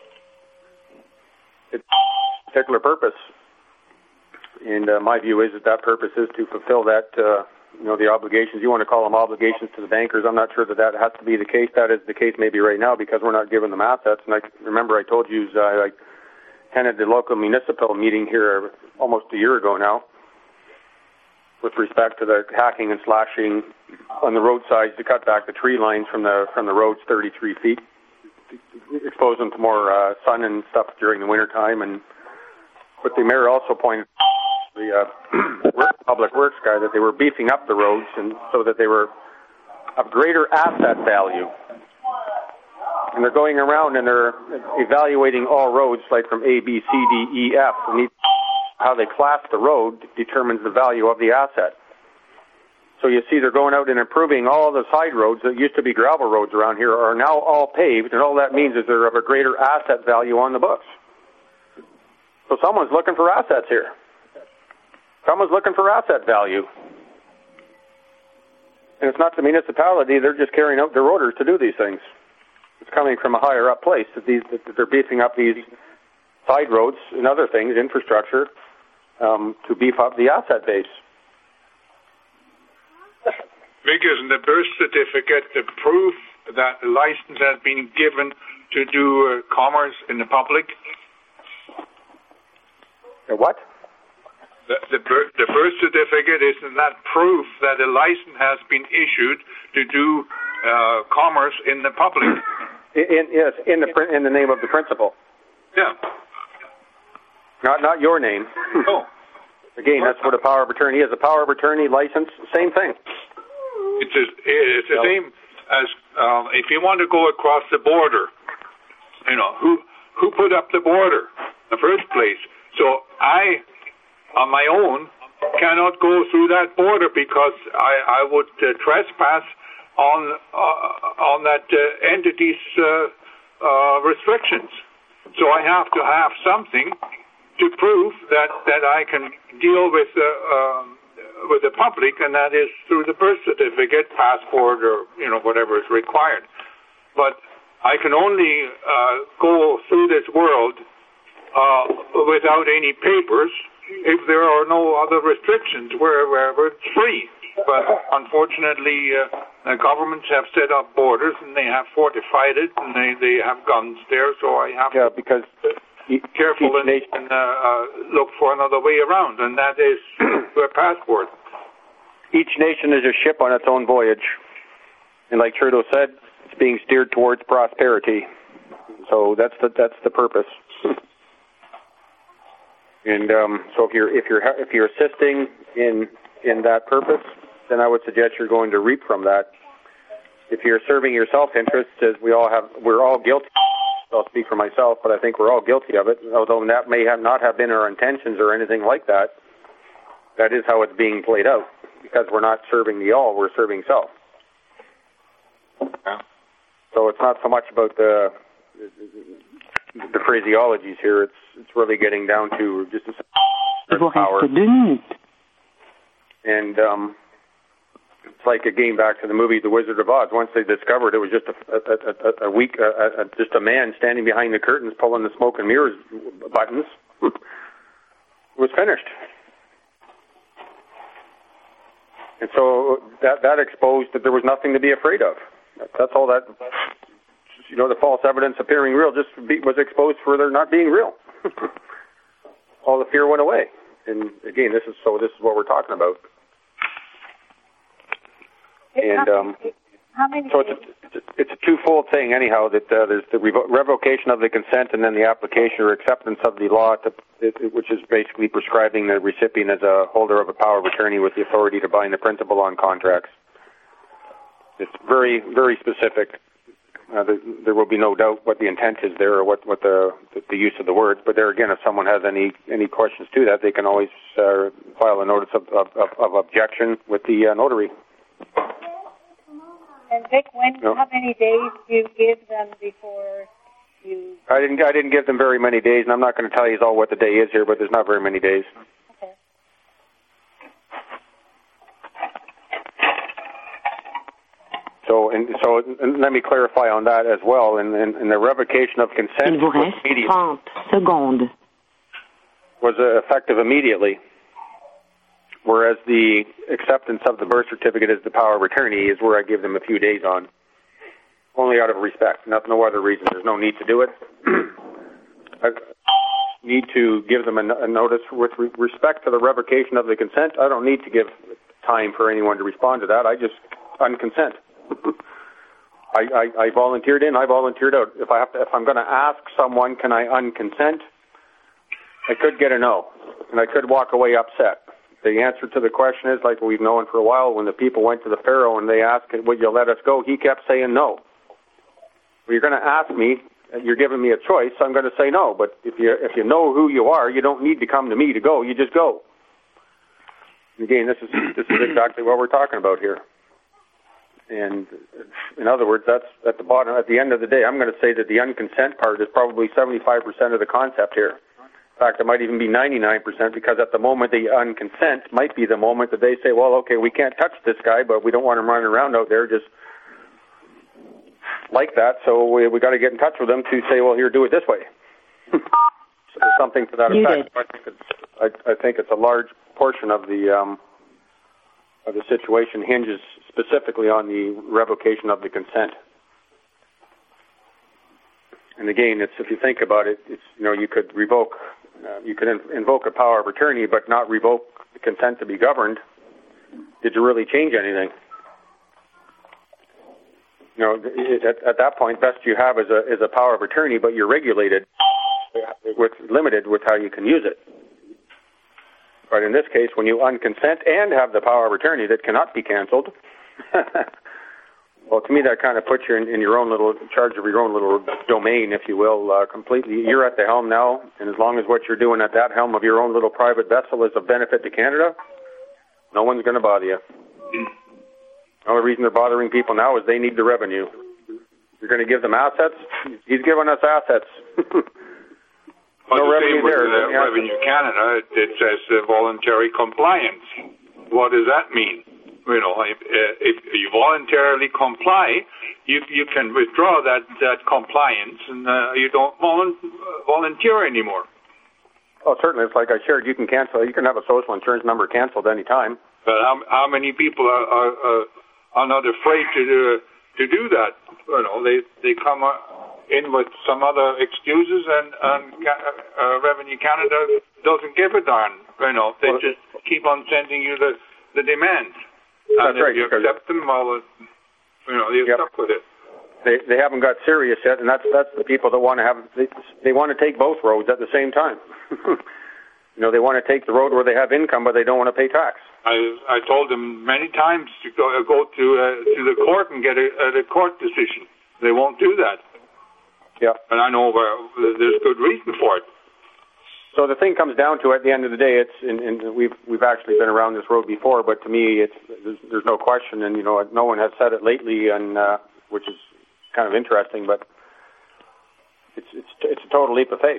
it's a particular purpose, and uh, my view is that that purpose is to fulfill that, uh, you know, the obligations. You want to call them obligations to the bankers. I'm not sure that that has to be the case. That is the case maybe right now because we're not giving them assets. And I remember I told you uh, I attended the local municipal meeting here almost a year ago now, with respect to the hacking and slashing on the roadsides to cut back the tree lines from the from the roads thirty-three feet, to expose them to more uh, sun and stuff during the winter time. And but the mayor also pointed the uh, public works guy that they were beefing up the roads and so that they were of greater asset value. And they're going around and they're evaluating all roads, like from A, B, C, D, E, F, and each how they class the road determines the value of the asset. So you see they're going out and improving all the side roads that used to be gravel roads around here are now all paved, and all that means is they're of a greater asset value on the books. So someone's looking for assets here. Someone's looking for asset value. And it's not the municipality, they're just carrying out their orders to do these things. It's coming from a higher up place that, these, that they're beefing up these side roads and other things, infrastructure, Um, to beef up the asset base. Vic, isn't the birth certificate the proof that the license has been given to do uh, commerce in the public? The what? The, the, birth, the birth certificate, isn't that proof that a license has been issued to do uh, commerce in the public? In, in, yes, in the in the name of the principal. Yeah. Not not your name. Oh. Again, that's what a power of attorney is. A power of attorney license, same thing. It's a, it's the same as um, if you want to go across the border. You know, who who put up the border in the first place? So I, on my own, cannot go through that border because I, I would uh, trespass on uh, on that uh, entity's uh, uh, restrictions. So I have to have something to prove that, that I can deal with the um, with the public, and that is through the birth certificate, passport, or you know whatever is required. But I can only uh, go through this world uh, without any papers if there are no other restrictions where where it's free. but unfortunately, uh, the governments have set up borders and they have fortified it, and they, they have guns there. So I have yeah, to because be careful and, and uh, uh, look for another way around, and that is a passport. Each nation is a ship on its own voyage, and like Trudeau said, it's being steered towards prosperity. So that's the that's the purpose. And um, so if you're if you're if you're assisting in in that purpose, then I would suggest you're going to reap from that. If you're serving your self-interest, as we all have, we're all guilty. I'll speak for myself, but I think we're all guilty of it. Although that may have not have been our intentions or anything like that, that is how it's being played out. Because we're not serving the all, we're serving self. Yeah. So it's not so much about the the phraseologies here. It's it's really getting down to just a power. And um, it's like again back to the movie The Wizard of Oz. Once they discovered it was just a a, a, a weak a, a, just a man standing behind the curtains pulling the smoke and mirrors buttons. It was finished. And so that that exposed that there was nothing to be afraid of. That's all that, you know, the false evidence appearing real just be, was exposed for their not being real. All the fear went away. And again, this is so. This is what we're talking about. And um, how many? So it's a, it's a twofold thing, anyhow. That uh, there's the revo- revocation of the consent, and then the application or acceptance of the law, to, it, which is basically prescribing the recipient as a holder of a power of attorney with the authority to bind the principal on contracts. It's very, very specific. Uh, there, there will be no doubt what the intent is there, or what, what the, the the use of the words. But there again, if someone has any any questions to that, they can always uh, file a notice of, of, of objection with the uh, notary. And Vic, when no. how many days do you give them before you? I didn't. I didn't give them very many days, and I'm not going to tell you all what the day is here, but there's not very many days. Okay. So, and so, and let me clarify on that as well. In, in, in the revocation of consent, Il vous reste trente secondes. Was uh, effective immediately, whereas the acceptance of the birth certificate as the power of attorney is where I give them a few days on, only out of respect, no, no other reason. There's no need to do it. I need to give them a, a notice with re- respect to the revocation of the consent. I don't need to give time for anyone to respond to that. I just unconsent. I, I, I volunteered in, I volunteered out. If I have to, if I'm going to ask someone, can I unconsent? I could get a no, and I could walk away upset. The answer to the question is, like we've known for a while, when the people went to the Pharaoh and they asked, would you let us go? He kept saying no. Well, you're going to ask me, you're giving me a choice, so I'm going to say no. But if you if you know who you are, you don't need to come to me to go. You just go. Again, this is this is exactly what we're talking about here. And in other words, that's at the bottom. At the end of the day, I'm going to say that the unconsent part is probably seventy-five percent of the concept here. In fact, it might even be ninety-nine percent, because at the moment the unconsent might be the moment that they say, well, okay, we can't touch this guy, but we don't want him running around out there just like that, so we we got to get in touch with them to say, well, here, do it this way. So something to that effect. I think it's I, I think it's a large portion of the um, of the situation hinges specifically on the revocation of the consent. And again, it's if you think about it, it's you know you could revoke, uh, you could in, invoke a power of attorney, but not revoke the consent to be governed. Did you really change anything? You know, at, at that point, best you have is a is a power of attorney, but you're regulated, with limited with how you can use it. But in this case, when you unconsent and have the power of attorney that cannot be canceled, well, to me that kind of puts you in, in your own little charge of your own little domain, if you will, uh, completely. You're at the helm now, and as long as what you're doing at that helm of your own little private vessel is of benefit to Canada, no one's going to bother you. The only reason they're bothering people now is they need the revenue. You're going to give them assets? He's giving us assets. Well, no the revenue same with there. uh, Revenue Canada, it, it says uh, voluntary compliance. What does that mean? You know, if, uh, if you voluntarily comply, you you can withdraw that, that compliance, and uh, you don't volu- volunteer anymore. Oh, certainly. It's like I shared. You can cancel. You can have a social insurance number canceled any time. But how, how many people are, are, are, are not afraid to do, to do that? You know, they they come in with some other excuses, and, and uh, Revenue Canada doesn't give a darn. You know, they well, just keep on sending you the, the demands. And if right, you accept them, well, you know, you're yep. stuck with it. They they haven't got serious yet, and that's that's the people that want to have they, they want to take both roads at the same time. You know, they want to take the road where they have income, but they don't want to pay tax. I I told them many times to go go to uh, to the court and get a, a court decision. They won't do that. Yeah, and I know uh, there's good reason for it. So the thing comes down to, at the end of the day, it's and, and we've we've actually been around this road before, but to me, it's there's, there's no question, and you know, no one has said it lately, and uh, which is kind of interesting, but it's it's it's a total leap of faith.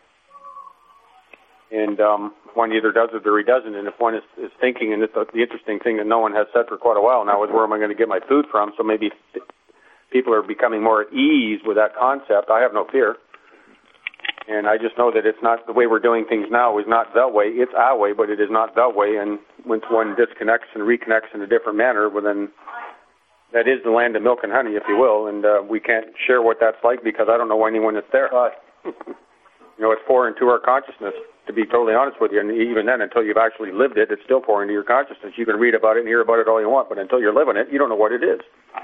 And um, one either does it or he doesn't. And if one is, is thinking, and it's the, the interesting thing that no one has said for quite a while now is, where am I going to get my food from? So maybe people are becoming more at ease with that concept. I have no fear. And I just know that it's not the way we're doing things now is not the way. It's our way, but it is not the way. And once one disconnects and reconnects in a different manner, well, then that is the land of milk and honey, if you will. And uh, we can't share what that's like because I don't know anyone that's there. You know, it's foreign to our consciousness, to be totally honest with you. And even then, until you've actually lived it, it's still foreign to your consciousness. You can read about it and hear about it all you want, but until you're living it, you don't know what it is.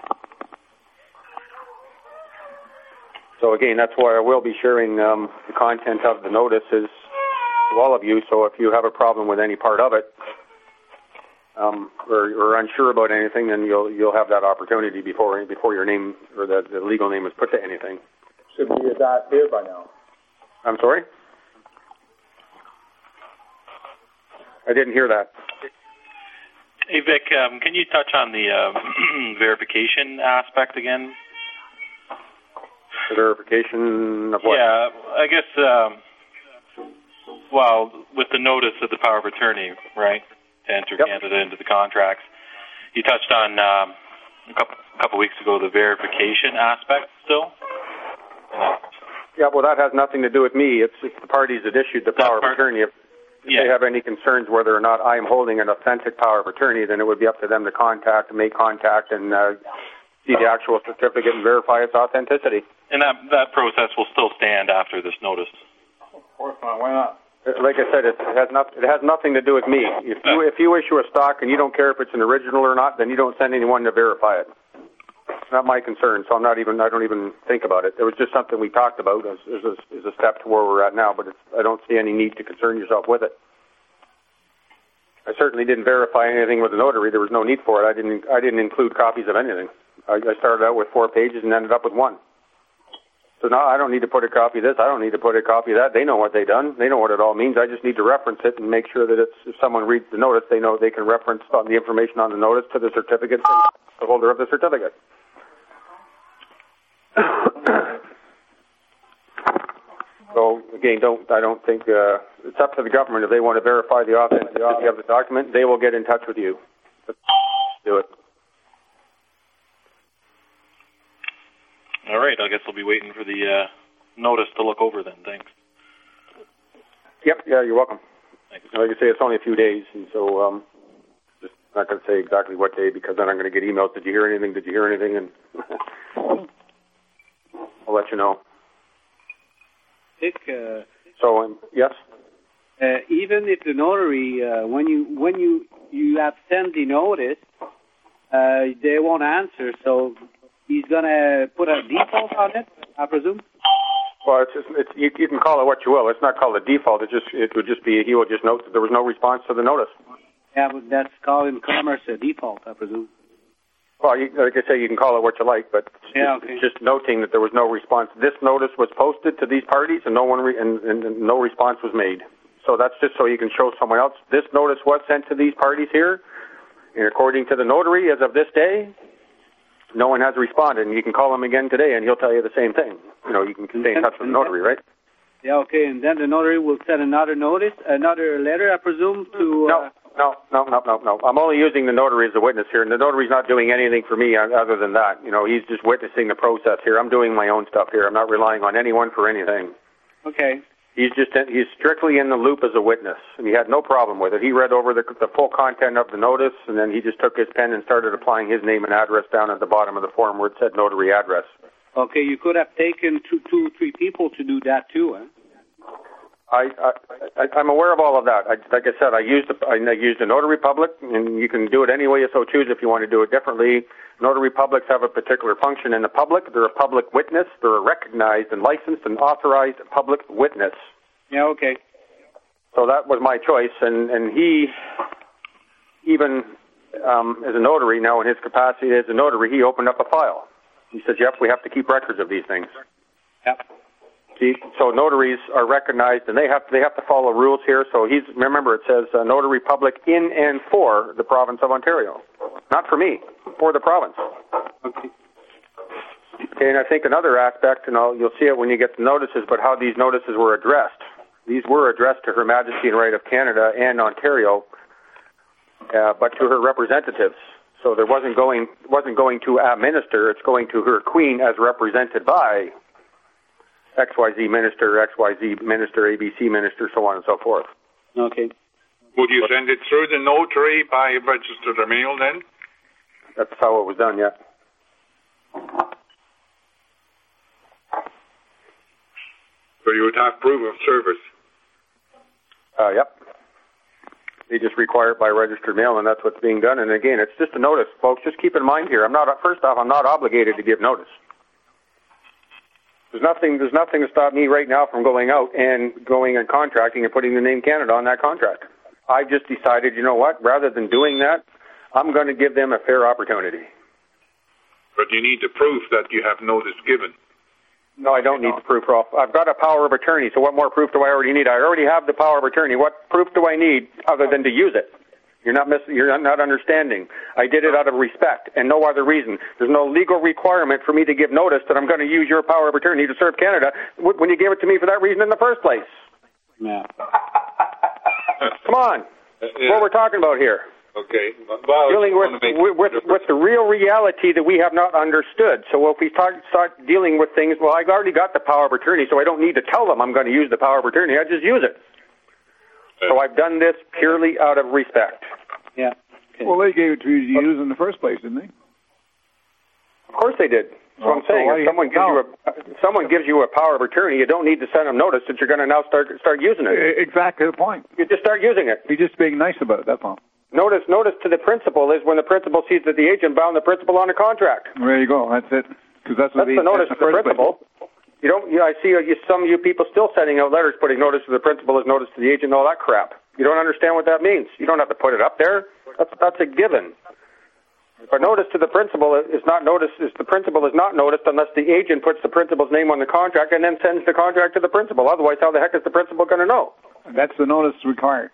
So again, that's why I will be sharing um, the content of the notices to all of you. So if you have a problem with any part of it, um, or, or unsure about anything, then you'll you'll have that opportunity before before your name or the, the legal name is put to anything. Should be that here by now. I'm sorry? I didn't hear that. Hey, Vic, um, can you touch on the uh, verification aspect again? The verification of what? Yeah, I guess, um, well, with the notice of the power of attorney, right, to enter yep. Canada into the contracts, you touched on um, a couple, couple weeks ago the verification aspect still? Uh, Yeah, well, that has nothing to do with me. It's, it's the parties that issued the power of attorney. If, if yeah. they have any concerns whether or not I am holding an authentic power of attorney, then it would be up to them to contact, make contact, and uh, see the actual certificate and verify its authenticity. And that that process will still stand after this notice? Of course not. Why not? Like I said, it has, not, it has nothing to do with me. If you, if you issue a stock and you don't care if it's an original or not, then you don't send anyone to verify it. It's not my concern, so I'm not even. I don't even think about it. It was just something we talked about as, as, a, as a step to where we're at now. But it's, I don't see any need to concern yourself with it. I certainly didn't verify anything with the notary. There was no need for it. I didn't. I didn't include copies of anything. I, I started out with four pages and ended up with one. So now I don't need to put a copy of this. I don't need to put a copy of that. They know what they've done. They know what it all means. I just need to reference it and make sure that it's, if someone reads the notice, they know they can reference the information on the notice to the certificate and the holder of the certificate. So again, don't I don't think uh, it's up to the government. If they want to verify the authenticity of the document, they will get in touch with you. Do it. All right. I guess I'll be waiting for the uh, notice to look over then. Thanks. Yep. Yeah, you're welcome. Thanks. Like I say, it's only a few days, and so um, just not going to say exactly what day because then I'm going to get emails. Did you hear anything? Did you hear anything? And I'll let you know. Dick, uh, so um, yes. Uh, even if the notary, uh, when you when you you have sent the notice, uh, they won't answer. So he's gonna put a default on it, I presume. Well, it's, just, it's you, you can call it what you will. It's not called a default. It just it would just be he will just note that there was no response to the notice. Yeah, but that's called in commerce a default, I presume. Well, you, like I say, you can call it what you like, but yeah, it's, okay. it's just noting that there was no response. This notice was posted to these parties, and no one re- and, and, and no response was made. So that's just so you can show someone else. This notice was sent to these parties here, and according to the notary, as of this day, no one has responded. And you can call him again today, and he'll tell you the same thing. You know, you can stay in touch with the notary, right? Yeah, okay. And then the notary will send another notice, another letter, I presume, to. Uh, no. No, no, no, no, no. I'm only using the notary as a witness here, and the notary's not doing anything for me other than that. You know, he's just witnessing the process here. I'm doing my own stuff here. I'm not relying on anyone for anything. Okay. He's just he's strictly in the loop as a witness, and he had no problem with it. He read over the, the full content of the notice, and then he just took his pen and started applying his name and address down at the bottom of the form where it said notary address. Okay, you could have taken two, two, three people to do that too, huh? I, I, I'm aware of all of that. I, like I said, I used, a, I used a notary public, and you can do it any way you so choose if you want to do it differently. Notary publics have a particular function in the public. They're a public witness. They're a recognized and licensed and authorized public witness. Yeah, okay. So that was my choice, and, and he, even um, as a notary, now in his capacity as a notary, he opened up a file. He says, yep, we have to keep records of these things. Yep. See, so notaries are recognized, and they have they have to follow rules here. So he's remember it says uh, notary public in and for the province of Ontario, not for me, for the province. Okay. Okay, and I think another aspect, and I'll, you'll see it when you get the notices, but how these notices were addressed. These were addressed to Her Majesty and Right of Canada and Ontario, uh, but to her representatives. So there wasn't going wasn't going to a minister; it's going to her queen as represented by X Y Z minister, X Y Z minister, A B C minister, so on and so forth. Okay. Would you send it through the notary by registered mail then? That's how it was done, yeah. So you would have proof of service? Uh, yep. They just require it by registered mail, and that's what's being done. And again, it's just a notice, folks. Just keep in mind here, I'm not, first off, I'm not obligated to give notice. There's nothing, there's nothing to stop me right now from going out and going and contracting and putting the name Canada on that contract. I've just decided, you know what, rather than doing that, I'm going to give them a fair opportunity. But you need the proof that you have notice given. No, I don't need the proof, Rolf. I've got a power of attorney, so what more proof do I already need? I already have the power of attorney. What proof do I need other than to use it? You're not miss, you're not understanding. I did it out of respect and no other reason. There's no legal requirement for me to give notice that I'm going to use your power of attorney to serve Canada when you gave it to me for that reason in the first place. Yeah. Come on. That's yeah. what we're talking about here. Okay. Well, dealing with, with, with, with the real reality that we have not understood. So if we start, start dealing with things, well, I've already got the power of attorney, so I don't need to tell them I'm going to use the power of attorney. I just use it. So I've done this purely out of respect. Yeah. Okay. Well, they gave it to you to use in the first place, didn't they? Of course they did. That's well, what I'm saying. So if someone gives you a if someone gives you a power of attorney, you don't need to send them notice that you're going to now start start using it. Exactly the point. You just start using it. You're just being nice about it. That's all. Notice notice to the principal is when the principal sees that the agent bound the principal on a contract. There you go. That's it. Because that's, that's the, the notice that's to the principal. Place. You don't. You know, I see you, some of you people still sending out letters putting notice to the principal as notice to the agent and all that crap. You don't understand what that means. You don't have to put it up there. That's that's a given. But notice to the principal is not notice. Is the principal is not noticed unless the agent puts the principal's name on the contract and then sends the contract to the principal. Otherwise, how the heck is the principal going to know? That's the notice required.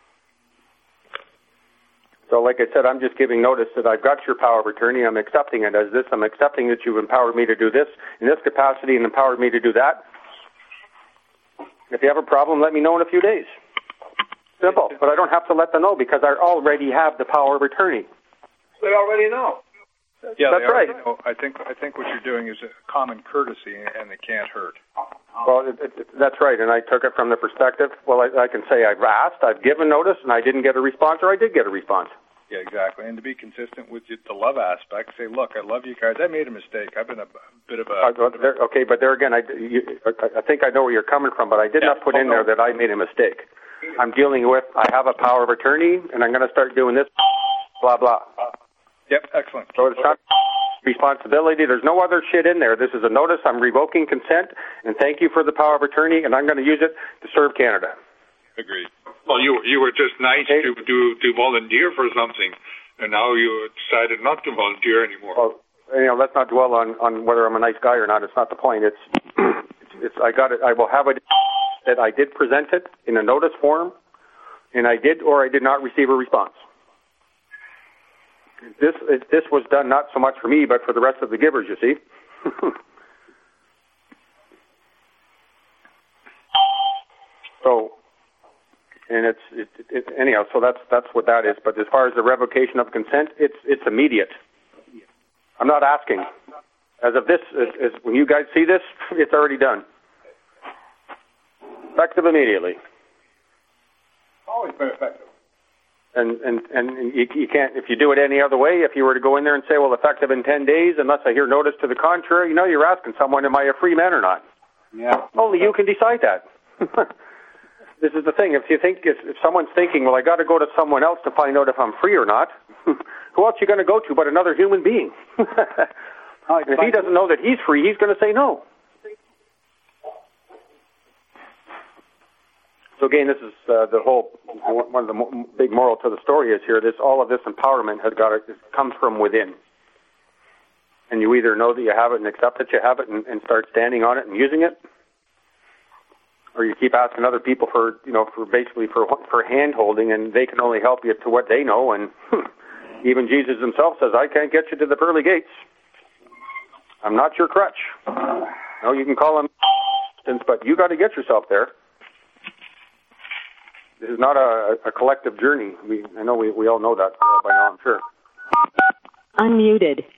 So, like I said, I'm just giving notice that I've got your power of attorney. I'm accepting it as this. I'm accepting that you've empowered me to do this in this capacity and empowered me to do that. If you have a problem, let me know in a few days. Simple. But I don't have to let them know because I already have the power of attorney. They already know. Yeah, that's right. Know. I think I think what you're doing is a common courtesy, and it can't hurt. Well, it, it, that's right, and I took it from the perspective. Well, I, I can say I've asked, I've given notice, and I didn't get a response, or I did get a response. Yeah, exactly. And to be consistent with the love aspect, say, look, I love you guys. I made a mistake. I've been a bit of a... Uh, there, okay, but there again, I, you, I think I know where you're coming from, but I did yeah, not put in there that I made a mistake. I'm dealing with, I have a power of attorney, and I'm going to start doing this, blah, blah. Yep, excellent. So it's not responsibility. There's no other shit in there. This is a notice. I'm revoking consent, and thank you for the power of attorney, and I'm going to use it to serve Canada. Agreed. Well, you you were just nice okay. to, to to volunteer for something, and now you decided not to volunteer anymore. Well, you know, let's not dwell on, on whether I'm a nice guy or not. It's not the point. It's it's, it's I got it. I will have it that I did present it in a notice form, and I did or I did not receive a response. This this was done not so much for me, but for the rest of the givers. You see. So. And it's it, it, anyhow. So that's that's what that is. But as far as the revocation of consent, it's it's immediate. I'm not asking. As of this, as, as when you guys see this, it's already done. effective immediately. Always been effective. And and and you, you can't, if you do it any other way, if you were to go in there and say, well, effective in ten days, unless I hear notice to the contrary, you know, you're asking someone, am I a free man or not? Yeah. Only you can decide that. This is the thing. If you think, if, if someone's thinking, well, I got to go to someone else to find out if I'm free or not, who else are you going to go to but another human being? Oh, if he doesn't know that he's free, he's going to say no. So again, this is uh, the whole, one of the mo- big moral to the story is here, this, all of this empowerment has got to, comes from within. And you either know that you have it and accept that you have it and, and start standing on it and using it, or you keep asking other people for, you know, for basically for, for hand-holding, and they can only help you to what they know. And even Jesus himself says, I can't get you to the pearly gates. I'm not your crutch. No, you can call him, but you got to get yourself there. This is not a, a collective journey. We, I know we, we all know that uh, by now, I'm sure. Unmuted.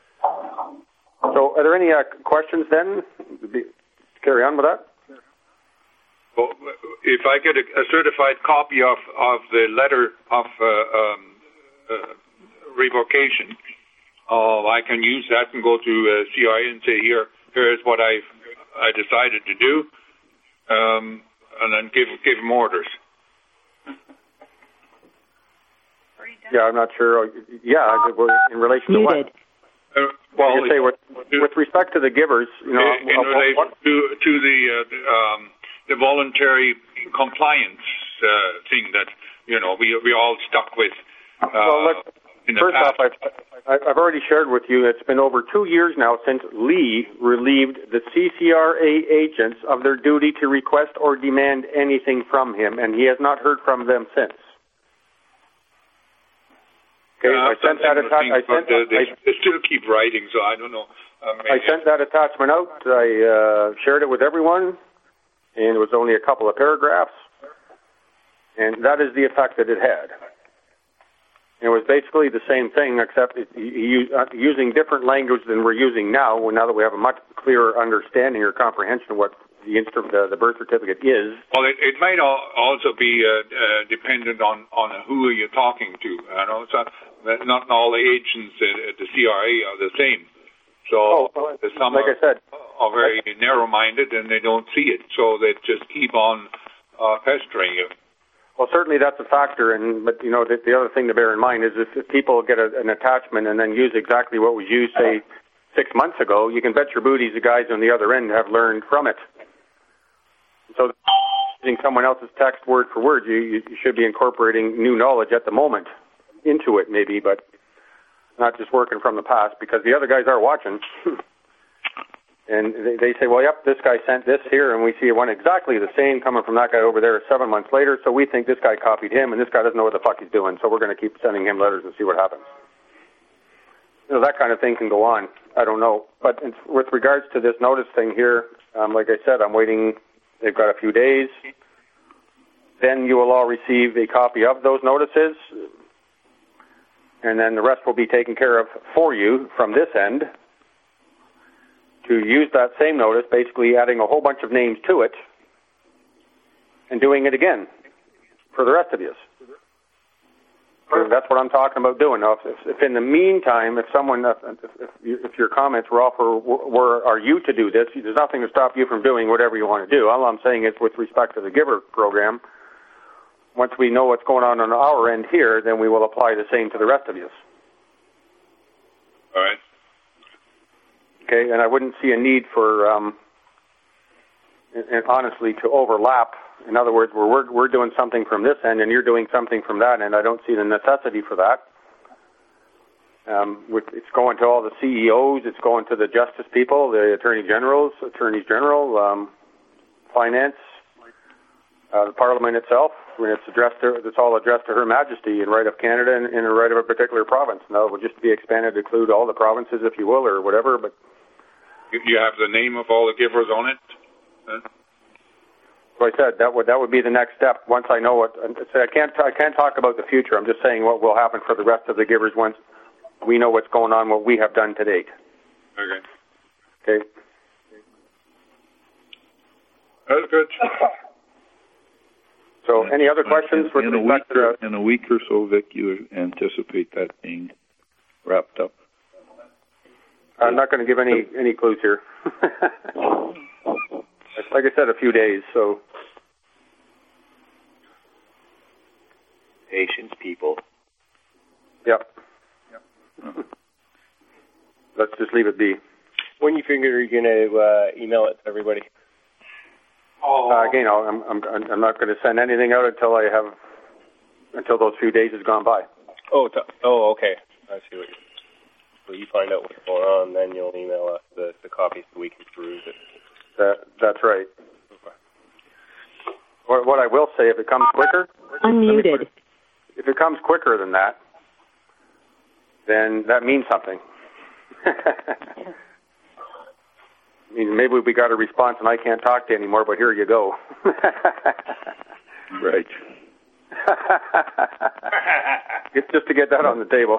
So are there any uh, questions then? Be, carry on with that. Well, if I get a, a certified copy of, of the letter of uh, um, uh, revocation, uh, I can use that and go to uh, C I A and say, here, here's what I've I decided to do, um, and then give give them orders. Yeah, I'm not sure. Yeah, in relation Muted. to what? Uh, well, you say with, with respect to the givers, you know, in, in uh, relation what, to to the uh, um, the voluntary compliance uh, thing that you know we we all stuck with. Uh, well, let's, in the first past. off, I've, I've already shared with you. It's been over two years now since Lee relieved the C C R A agents of their duty to request or demand anything from him, and he has not heard from them since. Okay, uh, I sent that attachment. I sent. They, they, I, they still keep writing, so I don't know. Um, I sent that attachment out. I uh, shared it with everyone, and it was only a couple of paragraphs, and that is the effect that it had. It was basically the same thing, except it, you, uh, using different language than we're using now. Now that we have a much clearer understanding or comprehension of what the instru- the, the birth certificate is. Well, it, it might al- also be uh, uh, dependent on, on who are you talking to. You know, so not all the agents at, at the C R A are the same. So oh, some like are, I said, are very I, narrow-minded and they don't see it, so they just keep on uh, pestering you. Well, certainly that's a factor, and but you know the, the other thing to bear in mind is if, if people get a, an attachment and then use exactly what was used, say, six months ago, you can bet your booties the guys on the other end have learned from it. So using someone else's text word for word, you, you, you should be incorporating new knowledge at the moment into it, maybe, but not just working from the past, because the other guys are watching. And they, they say, well, yep, this guy sent this here, and we see one exactly the same coming from that guy over there seven months later, so we think this guy copied him, and this guy doesn't know what the fuck he's doing, so we're going to keep sending him letters and see what happens. You know, that kind of thing can go on. I don't know. But it's, with regards to this notice thing here, um, like I said, I'm waiting. They've got a few days. Then you will all receive a copy of those notices, and then the rest will be taken care of for you from this end. To use that same notice, basically adding a whole bunch of names to it and doing it again for the rest of you. So that's what I'm talking about doing. Now, if, if in the meantime, if someone, if, if, if your comments were all for, were, are you to do this, there's nothing to stop you from doing whatever you want to do. All I'm saying is with respect to the Giver program, once we know what's going on on our end here, then we will apply the same to the rest of you. All right. Okay, and I wouldn't see a need for, um, and, and honestly, to overlap. In other words, we're, we're we're doing something from this end, and you're doing something from that end. I don't see the necessity for that. Um, with, it's going to all the C E Os, it's going to the justice people, the attorney generals, attorneys general, um, finance, uh, the Parliament itself. When it's addressed, to, it's all addressed to Her Majesty in right of Canada and in right of a particular province. Now, it will just be expanded to include all the provinces, if you will, or whatever. But you have the name of all the givers on it. Huh? So I said that would that would be the next step. Once I know what, I can't I can't talk about the future. I'm just saying what will happen for the rest of the givers once we know what's going on, what we have done to date. Okay. Okay. That's good. So, any other questions with in, in, a week respect to or, in a week or so, Vic, you anticipate that being wrapped up? I'm not going to give any any clues here. Like I said, a few days. So, patience, people. Yep. yep. Let's just leave it be. When you figure you're going to uh, email it to everybody? Oh. Uh, again, I'll, I'm I'm I'm not going to send anything out until I have until those few days has gone by. Oh, t- oh, okay. I see what you're. So you find out what's going on, then you'll email us the, the copies so we can peruse it. That that's right. Okay. What, what I will say, if it comes quicker, unmuted. If it comes quicker than that, then that means something. I mean, maybe we got a response and I can't talk to you anymore, but here you go. Right. It's just to get that on the table.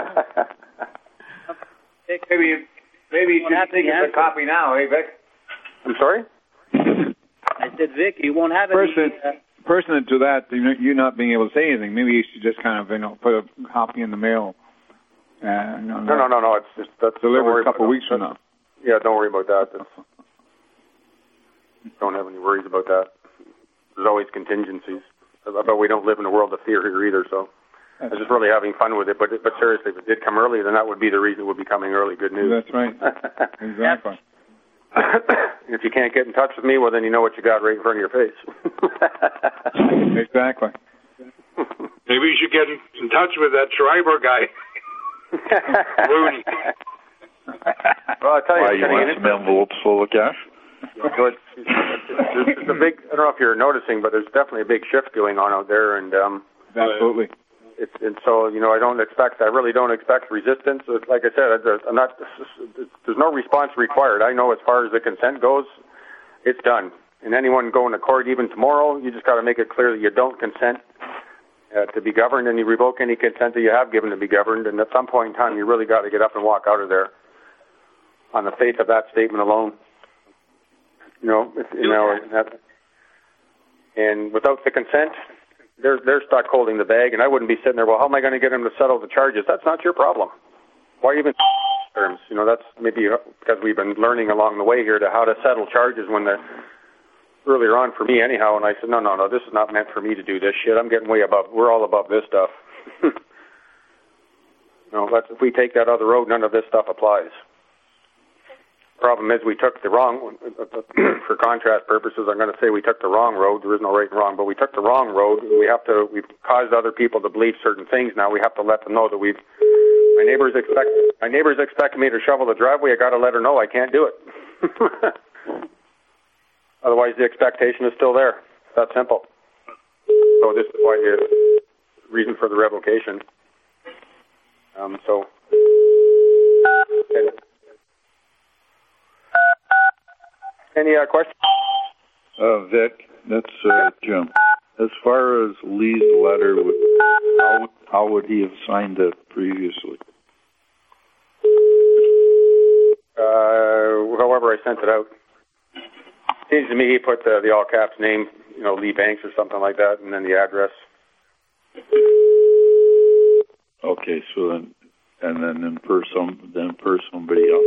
maybe maybe you should take a copy now, eh, Vic? I'm sorry? I said, Vic, you won't have any... Person, uh, person to that, you not being able to say anything, maybe you should just kind of, you know, put a copy in the mail. Uh, you know, no, no, no, no, it's just... That's, delivered a couple of weeks from now. Yeah, don't worry about that. That's, don't have any worries about that. There's always contingencies. But we don't live in a world of fear here either, so I was just really having fun with it. But but seriously, if it did come early, then that would be the reason it would be coming early. Good news. That's right. Exactly. If you can't get in touch with me, well, then you know what you got right in front of your face. Exactly. Maybe you should get in, in touch with that Schreiber guy. Rudy. Well, I'll tell you, Why, you want some envelopes full of cash? So it's, it's, it's, it's a big, I don't know if you're noticing, but there's definitely a big shift going on out there. And um, Absolutely. It's, and so, you know, I don't expect, I really don't expect resistance. Like I said, I'm not, there's no response required. I know as far as the consent goes, it's done. And anyone going to court even tomorrow, you just got to make it clear that you don't consent uh, to be governed, and you revoke any consent that you have given to be governed. And at some point in time, you really got to get up and walk out of there on the faith of that statement alone. You know, if, you know, and, that, and without the consent, they're they're stuck holding the bag, and I wouldn't be sitting there. Well, how am I going to get them to settle the charges? That's not your problem. Why even terms? You know, that's maybe because we've been learning along the way here to how to settle charges when they're earlier on for me anyhow. And I said, no, no, no, this is not meant for me to do this shit. I'm getting way above. We're all above this stuff. No, that's, if we take that other road, none of this stuff applies. Problem is we took the wrong, for contrast purposes, I'm going to say we took the wrong road. There is no right and wrong, but we took the wrong road. We have to, we've caused other people to believe certain things. Now we have to let them know that we've, my neighbors expect, my neighbors expect me to shovel the driveway. I got to let her know I can't do it. Otherwise the expectation is still there. It's that simple. So this is why the reason for the revocation. Um, so, and, Any uh, questions? Uh, Vic, that's uh, Jim. As far as Lee's letter, would, how, would, how would he have signed it previously? Uh, however I sent it out. Seems to me he put the, the all caps name, you know, Lee Banks or something like that, and then the address. Okay, so then, and then in per some, then per somebody else.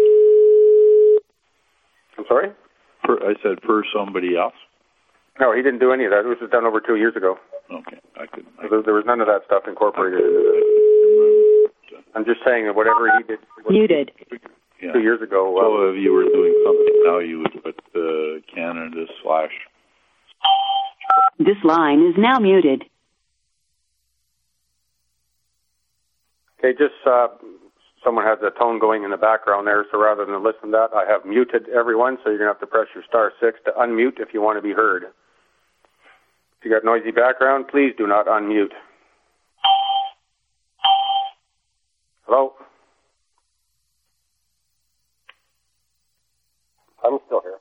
I'm sorry? Per, I said per somebody else. No, he didn't do any of that. It was done over two years ago. Okay, I could. I there, there was none of that stuff incorporated into this. I'm just saying that whatever he did muted yeah. two years ago. So uh, if you were doing something now, you would put uh, Canada slash. This line is now muted. Okay, just uh, someone has a tone going in the background there, so rather than listen to that, I have muted everyone, so you're going to have to press your star six to unmute if you want to be heard. If you got noisy background, please do not unmute. Hello? I'm still here.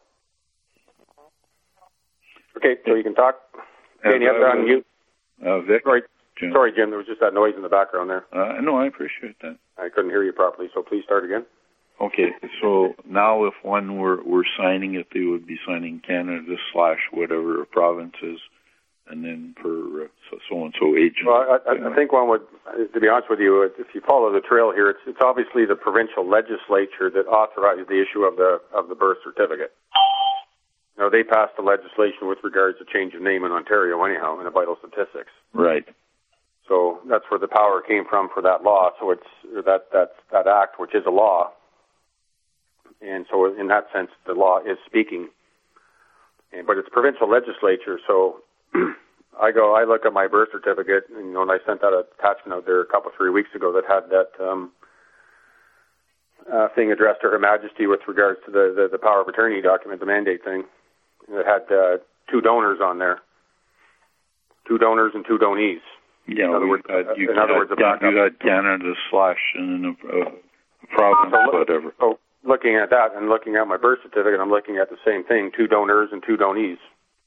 Okay, so you can talk. Okay, you have to unmute. Uh, Vic? Sorry. Jim. Sorry, Jim, there was just that noise in the background there. Uh, no, I appreciate that. I couldn't hear you properly, so please start again. Okay, so now if one were, were signing it, they would be signing Canada slash whatever province is and then for uh, so, so and so agent. Well, I, I, I think one would, to be honest with you, if you follow the trail here, it's, it's obviously the provincial legislature that authorized the issue of the of the birth certificate. You know, they passed the legislation with regards to change of name in Ontario, anyhow, in the vital statistics. Right. So that's where the power came from for that law. So it's that that that act, which is a law, and so in that sense, the law is speaking. And, but it's provincial legislature, so. I go, I look at my birth certificate, and, you know, and I sent that attachment out there a couple, three weeks ago that had that um, uh, thing addressed to Her Majesty with regards to the, the, the power of attorney document, the mandate thing. And it had uh, two donors on there, two donors and two donees. Yeah, in other words, had, you, in other had, words, a backup. you had Canada slash and then a, a province, so, whatever. So looking at that and looking at my birth certificate, I'm looking at the same thing, two donors and two donees.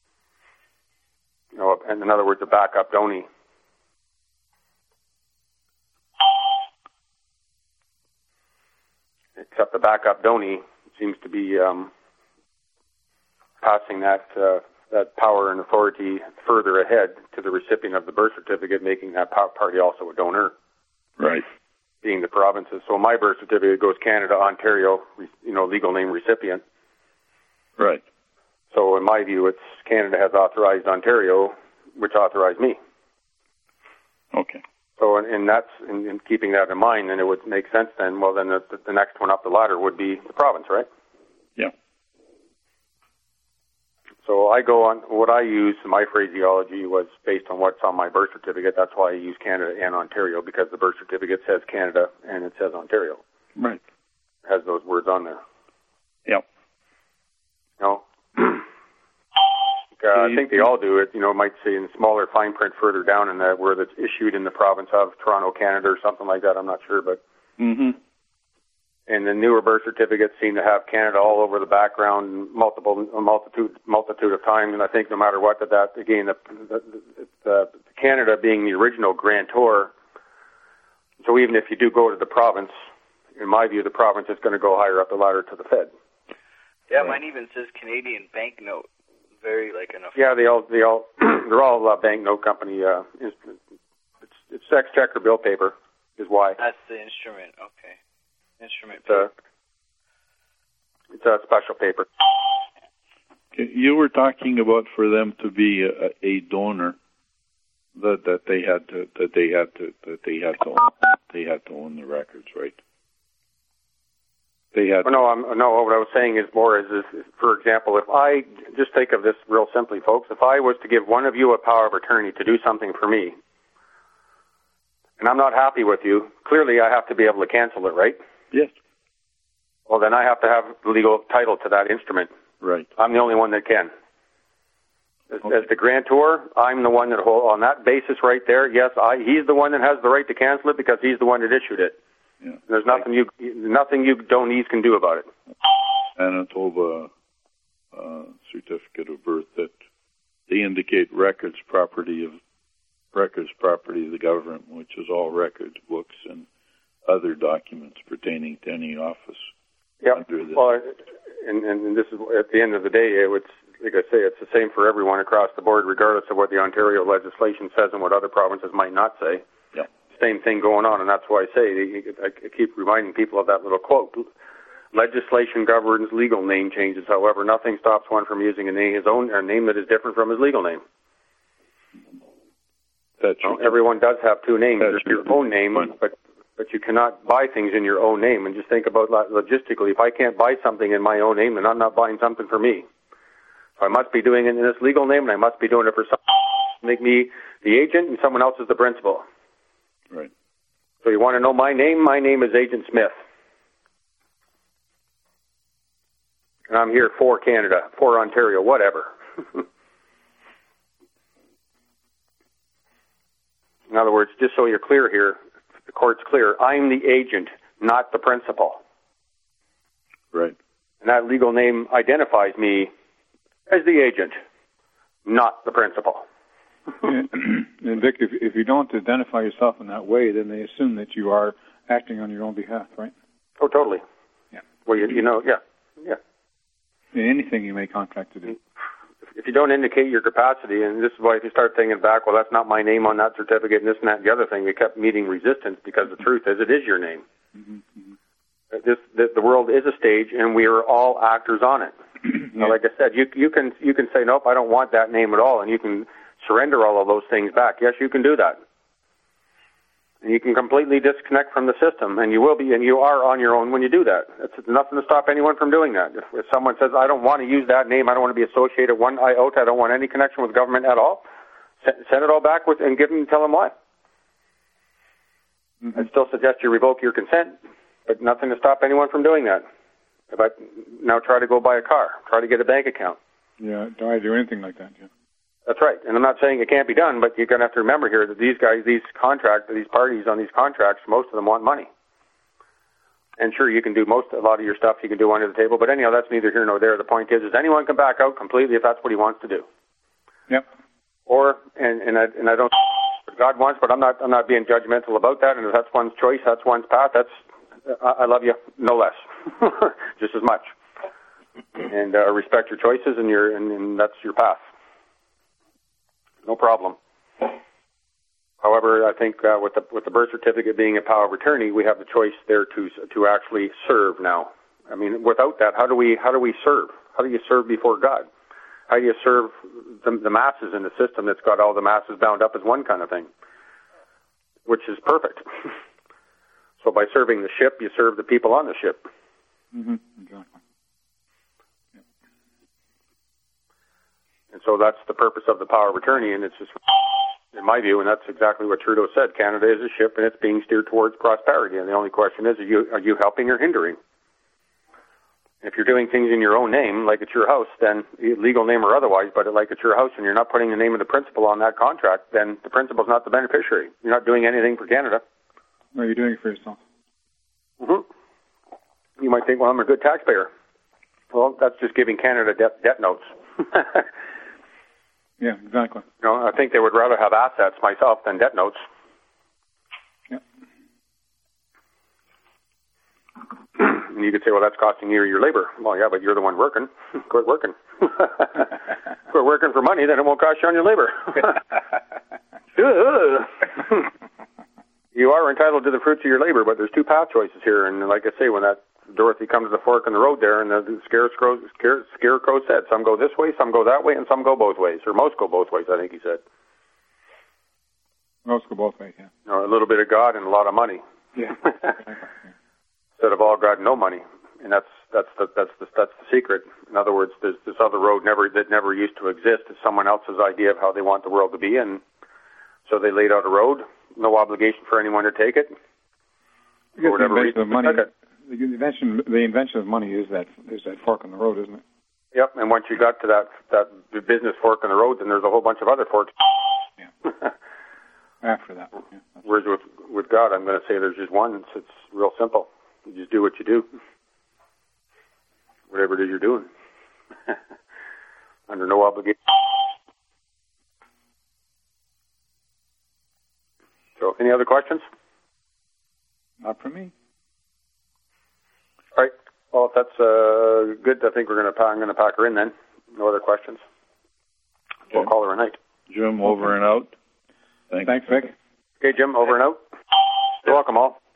You know, and in other words, a backup donee. Except the backup donee seems to be um, passing that uh, that power and authority further ahead to the recipient of the birth certificate, making that party also a donor. Right. Being the provinces. So my birth certificate goes Canada, Ontario, you know, legal name recipient. Right. So in my view, it's Canada has authorized Ontario, which authorized me. Okay. So in, in that's in, in keeping that in mind, then it would make sense. Then, well, then the, the next one up the ladder would be the province, right? Yeah. So I go on. What I use, my phraseology was based on what's on my birth certificate. That's why I use Canada and Ontario, because the birth certificate says Canada and it says Ontario. Right. It has those words on there. Yep. You know. Uh, I think they all do it. You know, it might say in smaller fine print further down in that where that's issued in the province of Toronto, Canada, or something like that. I'm not sure, but. Mm-hmm. And the newer birth certificates seem to have Canada all over the background, multiple, a multitude, multitude of times. And I think no matter what, that, that again, the, the, the, the Canada being the original grantor. So even if you do go to the province, in my view, the province is going to go higher up the ladder to the Fed. Yeah, mine even says Canadian banknote. Very like enough. Yeah, they all they all they're all uh, banknote company. Uh, it's it's exchequer bill paper is why. That's the instrument. Okay, instrument. It's a, it's a special paper. You were talking about for them to be a, a donor that that they had to that they had to that they had to own, they had to own the records, right? They had. Oh, no, I'm, no. What I was saying is more is, is, for example, if I just think of this real simply, folks. If I was to give one of you a power of attorney to do something for me, and I'm not happy with you, clearly I have to be able to cancel it, right? Yes. Well, then I have to have legal title to that instrument. Right. I'm the only one that can. As, okay. as the grantor, I'm the one that hold on that basis right there. Yes, I. He's the one that has the right to cancel it because he's the one that issued it. Yeah. There's nothing you nothing you donees can do about it. Manitoba uh, certificate of birth that they indicate records property of records property of the government, which is all records, books, and other documents pertaining to any office. Yeah. Well, and, and this is at the end of the day, it would, like I say, it's the same for everyone across the board, regardless of what the Ontario legislation says and what other provinces might not say. Yeah. Same thing going on, and that's why I say I keep reminding people of that little quote. Legislation governs legal name changes. However, nothing stops one from using a name, his own a name that is different from his legal name. That's you know, everyone does have two names. That's There's your own name, but but you cannot buy things in your own name. And just think about logistically. If I can't buy something in my own name, then I'm not buying something for me. So I must be doing it in this legal name, and I must be doing it for someone to make me the agent, and someone else is the principal. Right. So you want to know my name? My name is Agent Smith. And I'm here for Canada, for Ontario, whatever. In other words, just so you're clear here, the court's clear, I'm the agent, not the principal. Right. And that legal name identifies me as the agent, not the principal. and, and Vic, if, if you don't identify yourself in that way, then they assume that you are acting on your own behalf, right? Oh, totally. Yeah. Well, you, you know, yeah, yeah. In anything you may contract to do. if you don't indicate your capacity, and this is why if you start thinking back, well, that's not my name on that certificate, and this and that and the other thing, we kept meeting resistance because the truth is it is your name. Mm-hmm. This, this, the world is a stage, and we are all actors on it. Yeah. Now, like I said, you, you can you can say, nope, I don't want that name at all, and you can surrender all of those things back. Yes, you can do that. And you can completely disconnect from the system, and you will be, and you are on your own when you do that. It's nothing to stop anyone from doing that. If, if someone says, I don't want to use that name, I don't want to be associated one iota, I don't want any connection with government at all, send, send it all back with, and give them, tell them why. Mm-hmm. I'd still suggest you revoke your consent, but nothing to stop anyone from doing that. If I now try to go buy a car, try to get a bank account. Yeah, don't I do anything like that, yeah. That's right. And I'm not saying it can't be done, but you're going to have to remember here that these guys, these contract, these parties on these contracts, most of them want money. And sure, you can do most, a lot of your stuff you can do under the table, but anyhow, that's neither here nor there. The point is, is anyone can back out completely if that's what he wants to do. Yep. Or, and, and I, and I don't, what God wants, but I'm not, I'm not being judgmental about that. And if that's one's choice, that's one's path, that's, I, I love you no less, just as much. And uh, respect your choices, and your, and, and that's your path. No problem. However, I think uh, with the with the birth certificate being a power of attorney, we have the choice there to to actually serve now. I mean, without that, how do we how do we serve? How do you serve before God? How do you serve the, the masses in the system that's got all the masses bound up as one kind of thing, which is perfect. So by serving the ship, you serve the people on the ship. Mm-hmm. Exactly. And so that's the purpose of the power of attorney, and it's just, in my view, and that's exactly what Trudeau said, Canada is a ship, and it's being steered towards prosperity, and the only question is, are you, are you helping or hindering? If you're doing things in your own name, like it's your house, then legal name or otherwise, but like it's your house, and you're not putting the name of the principal on that contract, then the principal's not the beneficiary. You're not doing anything for Canada. No, you're doing it for yourself. Mm-hmm. You might think, well, I'm a good taxpayer. Well, that's just giving Canada debt, debt notes. Yeah, exactly. You know, I think they would rather have assets myself than debt notes. Yeah. And you could say, well, that's costing you your labor. Well, yeah, but you're the one working. Quit working. Quit working for money, then it won't cost you on your labor. You are entitled to the fruits of your labor, but there's two path choices here. And like I say, when that Dorothy comes to the fork in the road there, and the scarecrow, scare, scarecrow said, some go this way, some go that way, and some go both ways, or most go both ways, I think he said. Most go both ways, yeah. You know, a little bit of God and a lot of money. Yeah. Instead of all God and no money, and that's that's the that's the that's the secret. In other words, there's this other road never that never used to exist. It's someone else's idea of how they want the world to be, and so they laid out a road, no obligation for anyone to take it. For whatever reason, of money. The invention, the invention of money is that is that fork in the road, isn't it? Yep. And once you got to that that business fork in the road, then there's a whole bunch of other forks. Yeah. After that. Yeah, Whereas with with God, I'm going to say there's just one. It's, it's real simple. You just do what you do, whatever it is you're doing, under no obligation. So, any other questions? Not for me. All right. Well, if that's uh, good, I think we're going to. I'm going to pack her in then. No other questions. Okay. We'll call her a night. Jim, over and out. Thanks, Thanks Vic. Okay, Jim, over and out. You're welcome, all.